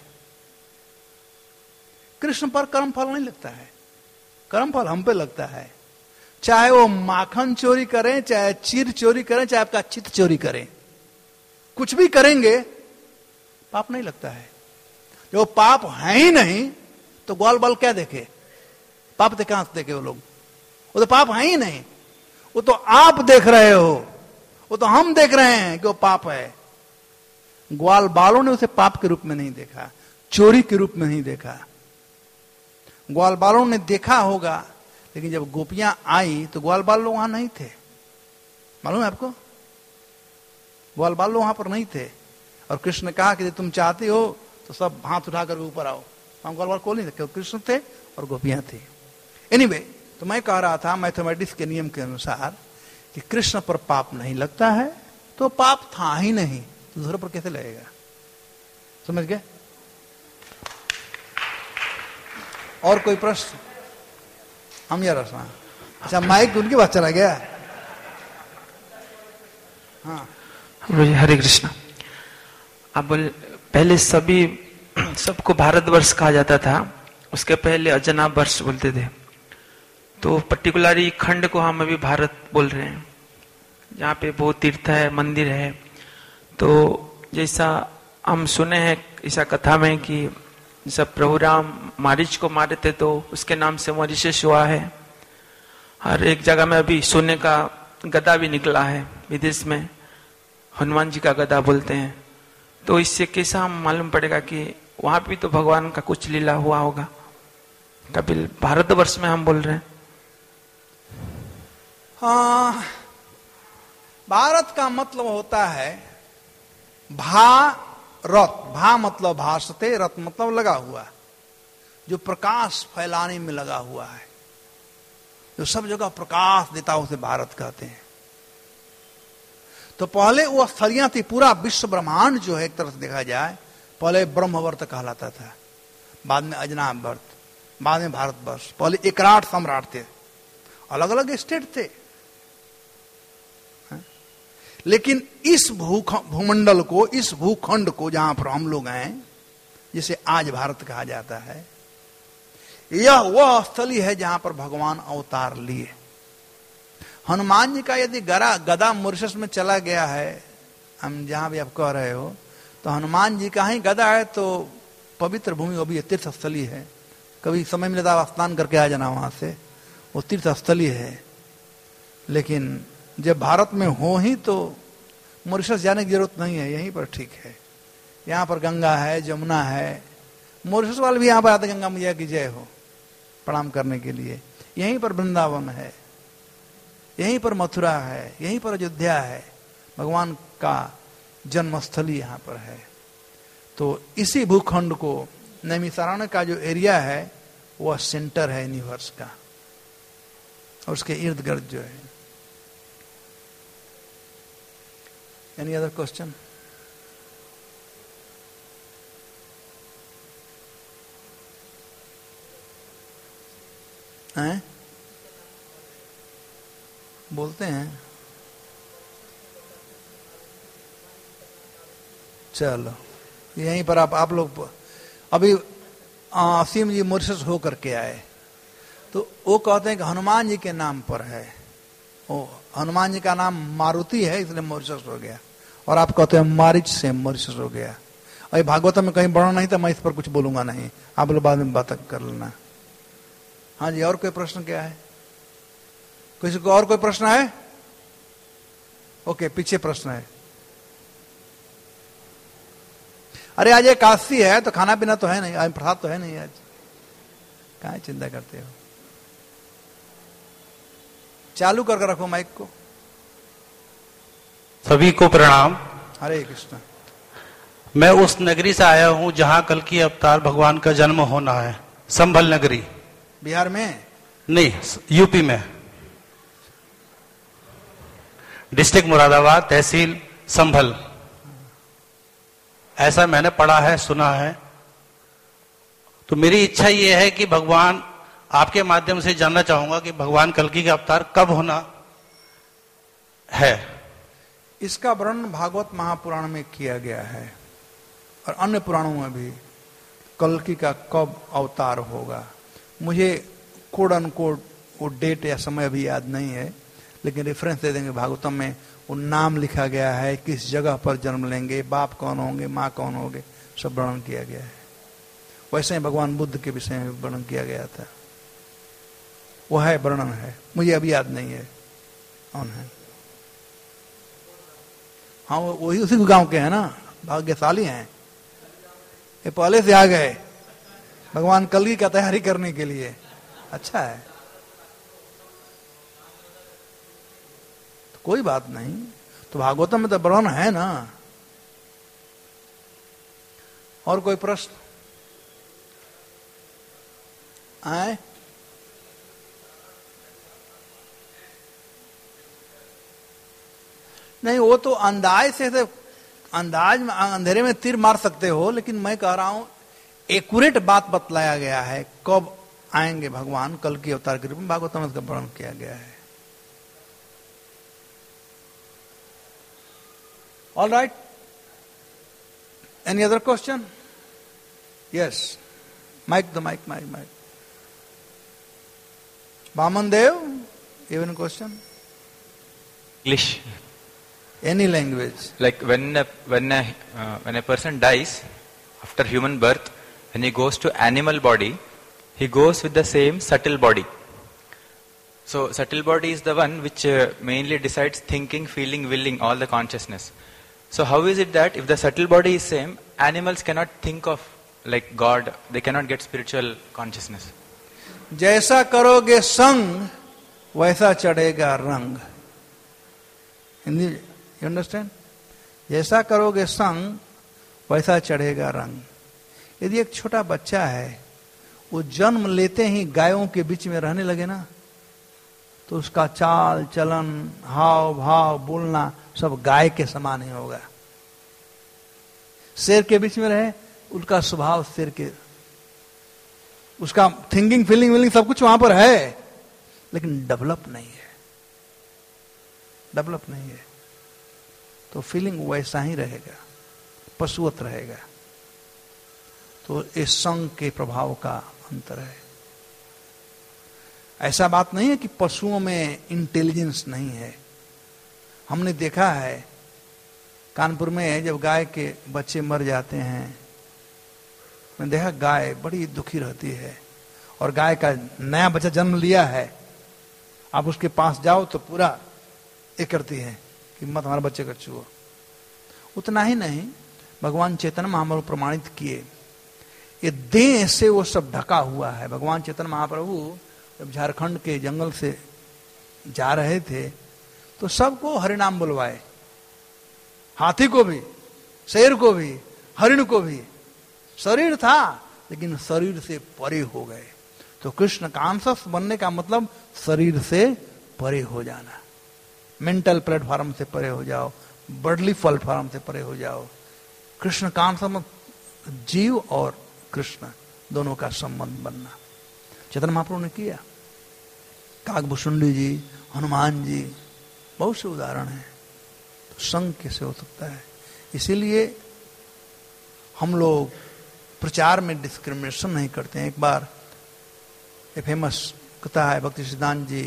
A: कृष्ण पर कर्म फल नहीं लगता है, कर्म फल हम पे लगता है। चाहे वो माखन चोरी करें, चाहे चीर चोरी करें, चाहे आपका चित्त चोरी करें, कुछ भी करेंगे पाप नहीं लगता है। जो पाप है ही नहीं तो ग्वाल बाल क्या देखे? पाप तो कहां से देखे वो लोग? वो तो पाप है ही नहीं, वो तो आप देख रहे हो, वो तो हम देख रहे हैं कि वो पाप है। ग्वाल बालों ने उसे पाप के रूप में नहीं देखा, चोरी के रूप में नहीं देखा। ग्वाल बालों ने देखा होगा, लेकिन जब गोपियां आई तो ग्वाल बाल लोग वहां नहीं थे। मालूम है आपको? ग्वाल बाल लोग वहां पर नहीं थे। और कृष्ण ने कहा कि तुम चाहते हो तो सब हाथ उठाकर ऊपर आओ, हम गोलवाल को नहीं थे, कृष्ण थे और गोपियां थी। एनीवे, तो मैं कह रहा था मैथमेटिक्स के नियम के अनुसार कि कृष्ण पर पाप नहीं लगता है, तो पाप था ही नहीं, तो दूसरे पर कैसे लगेगा? समझ गए? और कोई प्रश्न? हम यार रसना, अच्छा माइक उनके पास चला गया। हाँ
C: हरे कृष्णा। आप बोले पहले सबको भारतवर्ष कहा जाता था, उसके पहले अजनाब वर्ष बोलते थे, तो पर्टिकुलरली खंड को हम अभी भारत बोल रहे हैं, जहाँ पे बहुत तीर्थ है, मंदिर है। तो जैसा हम सुने हैं ऐसा कथा में कि जब प्रभु राम मारीच को मारे थे तो उसके नाम से मॉरिशस हुआ है। हर एक जगह में अभी सोने का गदा भी निकला है, विदेश में हनुमान जी का गदा बोलते हैं। तो इससे कैसा हम मालूम पड़ेगा कि वहां भी तो भगवान का कुछ लीला हुआ होगा? कपिल भारतवर्ष में हम बोल रहे हैं।
A: हाँ, भारत का मतलब होता है भारत। भा मतलब भासते, रत मतलब लगा हुआ, जो प्रकाश फैलाने में लगा हुआ है, जो सब जगह प्रकाश देता है, उसे भारत कहते हैं। तो पहले वो स्थलियां थी, पूरा विश्व ब्रह्मांड जो है एक तरह से देखा जाए, पहले ब्रह्मवर्त कहलाता था, बाद में अजनाब वर्त, बाद में भारतवर्ष। पहले एकराट सम्राट थे, अलग अलग स्टेट थे, लेकिन इस भूमंडल को, इस भूखंड को जहां पर हम लोग हैं, जिसे आज भारत कहा जाता है, यह वह स्थली है जहां पर भगवान अवतार लिए। हनुमान जी का यदि गदा मॉरिशस में चला गया है, हम जहां भी आप कह रहे हो, तो हनुमान जी का ही गदा है, तो पवित्र भूमि, वो भी तीर्थ स्थली है। कभी समय मिले तो आप स्नान करके आ जाना वहां से, वो तीर्थ स्थली है। लेकिन जब भारत में हो ही तो मॉरिशस जाने की जरूरत नहीं है, यहीं पर ठीक है। यहाँ पर गंगा है, जमुना है, मॉरिशस वाले भी यहाँ पर आते गंगा मैया की जय हो प्रणाम करने के लिए। यहीं पर वृंदावन है, यहीं पर मथुरा है, यहीं पर अयोध्या है, भगवान का जन्मस्थली यहाँ पर है। तो इसी भूखंड को, नैमिषारण्य का जो एरिया है, वह सेंटर है यूनिवर्स का, और उसके इर्द गिर्द जो है। Any other question? हैं? बोलते हैं। चलो, यहीं पर आप लोग अभी असीम जी मॉरिशस हो करके आए, तो वो कहते हैं कि हनुमान जी के नाम पर है। ओ, हनुमान जी का नाम मारुति है, इसलिए मॉरिशस हो गया, और आप कहते हैं मारिच से मॉरिशस हो गया। अरे भागवत में कहीं वर्णन नहीं था, मैं इस पर कुछ बोलूंगा नहीं, आप लोग बाद में बात कर लेना। हाँ जी, और कोई प्रश्न क्या है? किसी को और कोई प्रश्न है? ओके, पीछे प्रश्न है। अरे आज एकादशी है, तो खाना पीना तो है नहीं, आज प्रसाद तो है नहीं, आज कहाँ चिंता करते हो? चालू करके रखो माइक को।
D: सभी को प्रणाम।
A: हरे कृष्ण।
D: मैं उस नगरी से आया हूं जहां कल की अवतार भगवान का जन्म होना है, संभल नगरी।
A: बिहार में
D: नहीं, यूपी में, डिस्ट्रिक्ट मुरादाबाद, तहसील संभल। ऐसा मैंने पढ़ा है, सुना है। तो मेरी इच्छा यह है कि भगवान, आपके माध्यम से जानना चाहूंगा कि भगवान कल्कि का अवतार कब होना है।
A: इसका वर्णन भागवत महापुराण में किया गया है, और अन्य पुराणों में भी कल्कि का कब अवतार होगा। मुझे कोड अनकोड वो डेट या समय अभी याद नहीं है, लेकिन रेफरेंस दे देंगे। भागवतम में वो नाम लिखा गया है, किस जगह पर जन्म लेंगे, बाप कौन होंगे, माँ कौन होंगे, सब वर्णन किया गया है। वैसे ही भगवान बुद्ध के विषय में वर्णन किया गया था, वो है, वर्णन है, मुझे अभी याद नहीं है कौन है। हाँ, वही उसी गांव के हैं ना, भाग्यशाली हैं, ये पहले से आ गए भगवान कल्कि का तैयारी करने के लिए। अच्छा है, तो कोई बात नहीं, तो भागवतम में तो वर्णन है ना। और कोई प्रश्न? आए नहीं, वो तो अंदाज अंदाज में अंधेरे में तीर मार सकते हो, लेकिन मैं कह रहा हूं एक्यूरेट बात बतलाया गया है कब आएंगे भगवान, कल की अवतार के रूप में भागवत में उसका वर्णन किया गया है। All right, any other question? Yes, mike the mike, mike. Vaman Dev, even question?
E: English.
A: Any language.
E: Like when a person dies after human birth, when he goes to animal body, he goes with the same subtle body. So subtle body is the one which mainly decides thinking, feeling, willing, all the consciousness. So how is it that if the subtle body is same, animals cannot think of like God, they cannot get spiritual consciousness?
A: जैसा करोगे संग वैसा चढ़ेगा रंग। Hindi, you understand? जैसा करोगे संग वैसा चढ़ेगा रंग। यदि एक छोटा बच्चा है, वो जन्म लेते ही गायों के बीच में रहने लगे ना, तो उसका चाल चलन, हाव भाव, बोलना सब गाय के समान ही होगा। शेर के बीच में रहे, उनका स्वभाव शेर के, उसका थिंकिंग, फीलिंग, विलिंग सब कुछ वहां पर है, लेकिन डेवलप नहीं है, डेवलप नहीं है। तो फीलिंग वैसा ही रहेगा, पशुवत रहेगा। तो इस संग के प्रभाव का अंतर है। ऐसा बात नहीं है कि पशुओं में इंटेलिजेंस नहीं है। हमने देखा है कानपुर में जब गाय के बच्चे मर जाते हैं, मैंने देखा गाय बड़ी दुखी रहती है, और गाय का नया बच्चा जन्म लिया है, आप उसके पास जाओ तो पूरा ये करती है कि मत हमारे बच्चे को छुओ। उतना ही नहीं, भगवान चैतन्य महाप्रभु प्रमाणित किए, ये देह से वो सब ढका हुआ है। भगवान चैतन्य महाप्रभु जब झारखंड के जंगल से जा रहे थे तो सबको हरिनाम बुलवाए, हाथी को भी, शेर को भी, हरिण को भी। शरीर था लेकिन शरीर से परे हो गए। तो कृष्ण कॉन्शस बनने का मतलब शरीर से परे हो जाना। मेंटल प्लेटफॉर्म से परे हो जाओ, बॉडली प्लेटफॉर्म से परे हो जाओ। कृष्ण कॉन्शस, जीव और कृष्ण दोनों का संबंध बनना चैतन्य महाप्रभु ने किया। काकभूषुंडी जी, हनुमान जी, बहुत से उदाहरण हैं। तो संग कैसे हो सकता है? इसीलिए हम लोग प्रचार में डिस्क्रिमिनेशन नहीं करते हैं। एक बार ये फेमस कथा है, भक्ति सिद्धांत जी,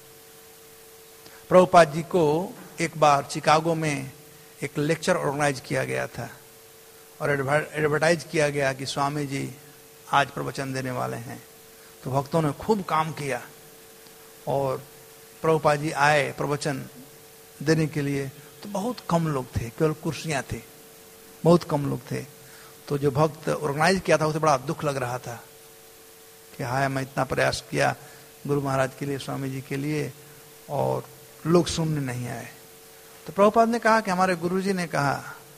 A: प्रभुपाद जी को एक बार चिकागो में एक लेक्चर ऑर्गेनाइज किया गया था और एडवर्टाइज किया गया कि स्वामी जी आज प्रवचन देने वाले हैं। तो भक्तों ने खूब काम किया और प्रभुपाद जी आए प्रवचन देने के लिए। तो बहुत कम लोग थे, केवल कुर्सियां थी, बहुत कम लोग थे। तो जो भक्त ऑर्गेनाइज किया था उसे बड़ा दुख लग रहा था कि हाय, मैं इतना प्रयास किया गुरु महाराज के लिए, स्वामी जी के लिए, और लोग सुनने नहीं आए। तो प्रभुपाद ने कहा कि हमारे गुरुजी ने कहा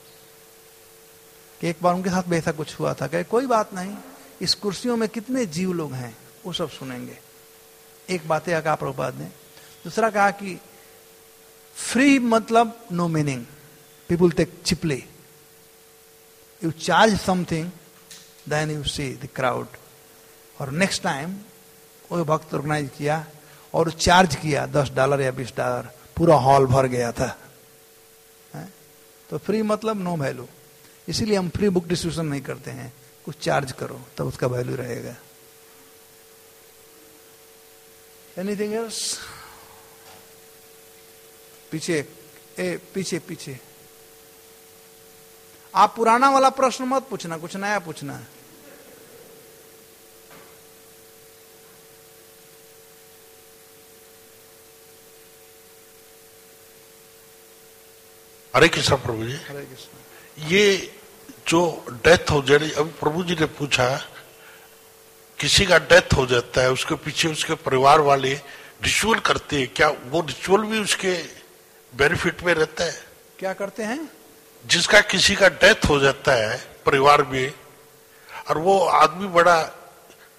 A: कि एक बार उनके साथ भी ऐसा कुछ हुआ था। कहे कोई बात नहीं, इस कुर्सियों में कितने जीव लोग हैं वो सब सुनेंगे। एक बात यह कहा प्रभुपाद ने। दूसरा कहा कि फ्री मतलब no meaning, people take cheaply, you charge something then you see the crowd. और नेक्स्ट टाइम वो भक्त ऑर्गेनाइज किया और चार्ज किया $10 या $20, पूरा हॉल भर गया था। तो फ्री मतलब नो वैल्यू। इसीलिए हम फ्री बुक डिस्ट्रीब्यूशन नहीं करते हैं, कुछ चार्ज करो तब उसका वैल्यू रहेगा। Anything else? पीछे पीछे आप पुराना वाला प्रश्न मत पूछना, कुछ नया पूछना है।
F: हरे कृष्ण प्रभु जी।
A: हरे कृष्ण।
F: ये जो डेथ हो जाए, अभी प्रभु जी ने पूछा, किसी का डेथ हो जाता है, उसके पीछे उसके परिवार वाले रिचुअल करते हैं, क्या वो रिचुअल भी उसके बेनिफिट में रहता है?
A: क्या करते हैं?
F: जिसका किसी का डेथ हो जाता है परिवार में, और वो आदमी बड़ा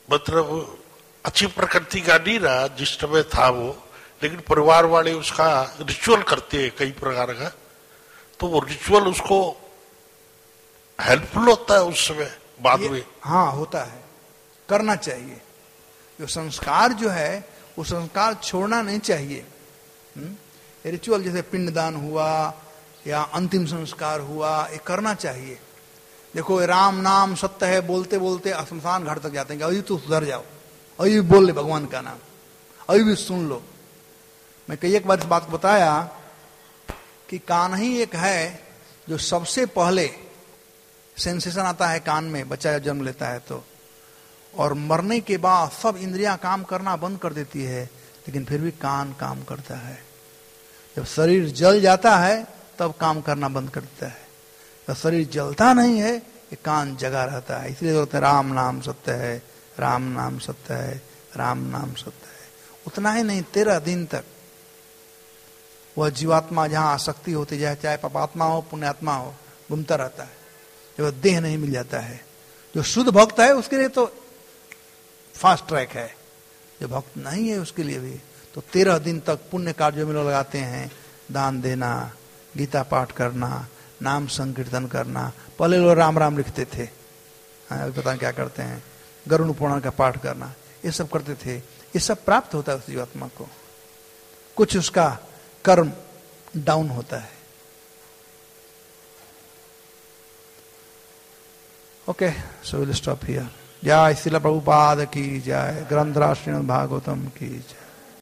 F: मतलब अच्छी प्रकृति का नहीं रहा जिस समय था वो, लेकिन परिवार वाले उसका रिचुअल करते हैं कई प्रकार का, तो वो रिचुअल उसको हेल्पफुल होता है उस समय बाद में।
A: हाँ होता है, करना चाहिए। जो संस्कार जो है वो संस्कार छोड़ना नहीं चाहिए। रिचुअल जैसे पिंडदान हुआ या अंतिम संस्कार हुआ, ये करना चाहिए। देखो राम नाम सत्य है बोलते बोलते शमशान घाट तक जाते हैं, अभी तो सुधर जाओ, अभी भी बोल ले भगवान का नाम, अभी भी सुन लो। मैं कई एक बार इस बात को बताया कि कान ही एक है जो सबसे पहले सेंसेशन आता है कान में, बच्चा जब जन्म लेता है तो, और मरने के बाद सब इंद्रियां काम करना बंद कर देती है, लेकिन फिर भी कान काम करता है। जब शरीर जल जाता है तब काम करना बंद कर देता है। जब शरीर जलता नहीं है ये कान जगा रहता है। इसलिए बोलते हैं राम नाम सत्य है, राम नाम सत्य है, राम नाम सत्य है। उतना ही नहीं, 13 दिन तक वह जीवात्मा जहां आसक्ति होती जाए, चाहे पापात्मा हो पुण्यात्मा हो, घूमता रहता है जब देह नहीं मिल जाता है। जो शुद्ध भक्त है उसके लिए तो फास्ट ट्रैक है, जो भक्त नहीं है उसके लिए भी तो 13 दिन तक पुण्य कार्यों में लोग लगाते हैं। दान देना, गीता पाठ करना, नाम संकीर्तन करना। पहले लोग राम राम लिखते थे, अभी पता नहीं क्या करते हैं, गरुड़ पुराण का पाठ करना, ये सब करते थे। ये सब प्राप्त होता है उस जीवात्मा को, कुछ उसका कर्म डाउन होता है। Okay, so will stop here. जय श्रील प्रभुपाद की जय, ग्रंथराज श्रीमद् भागवतम की जय।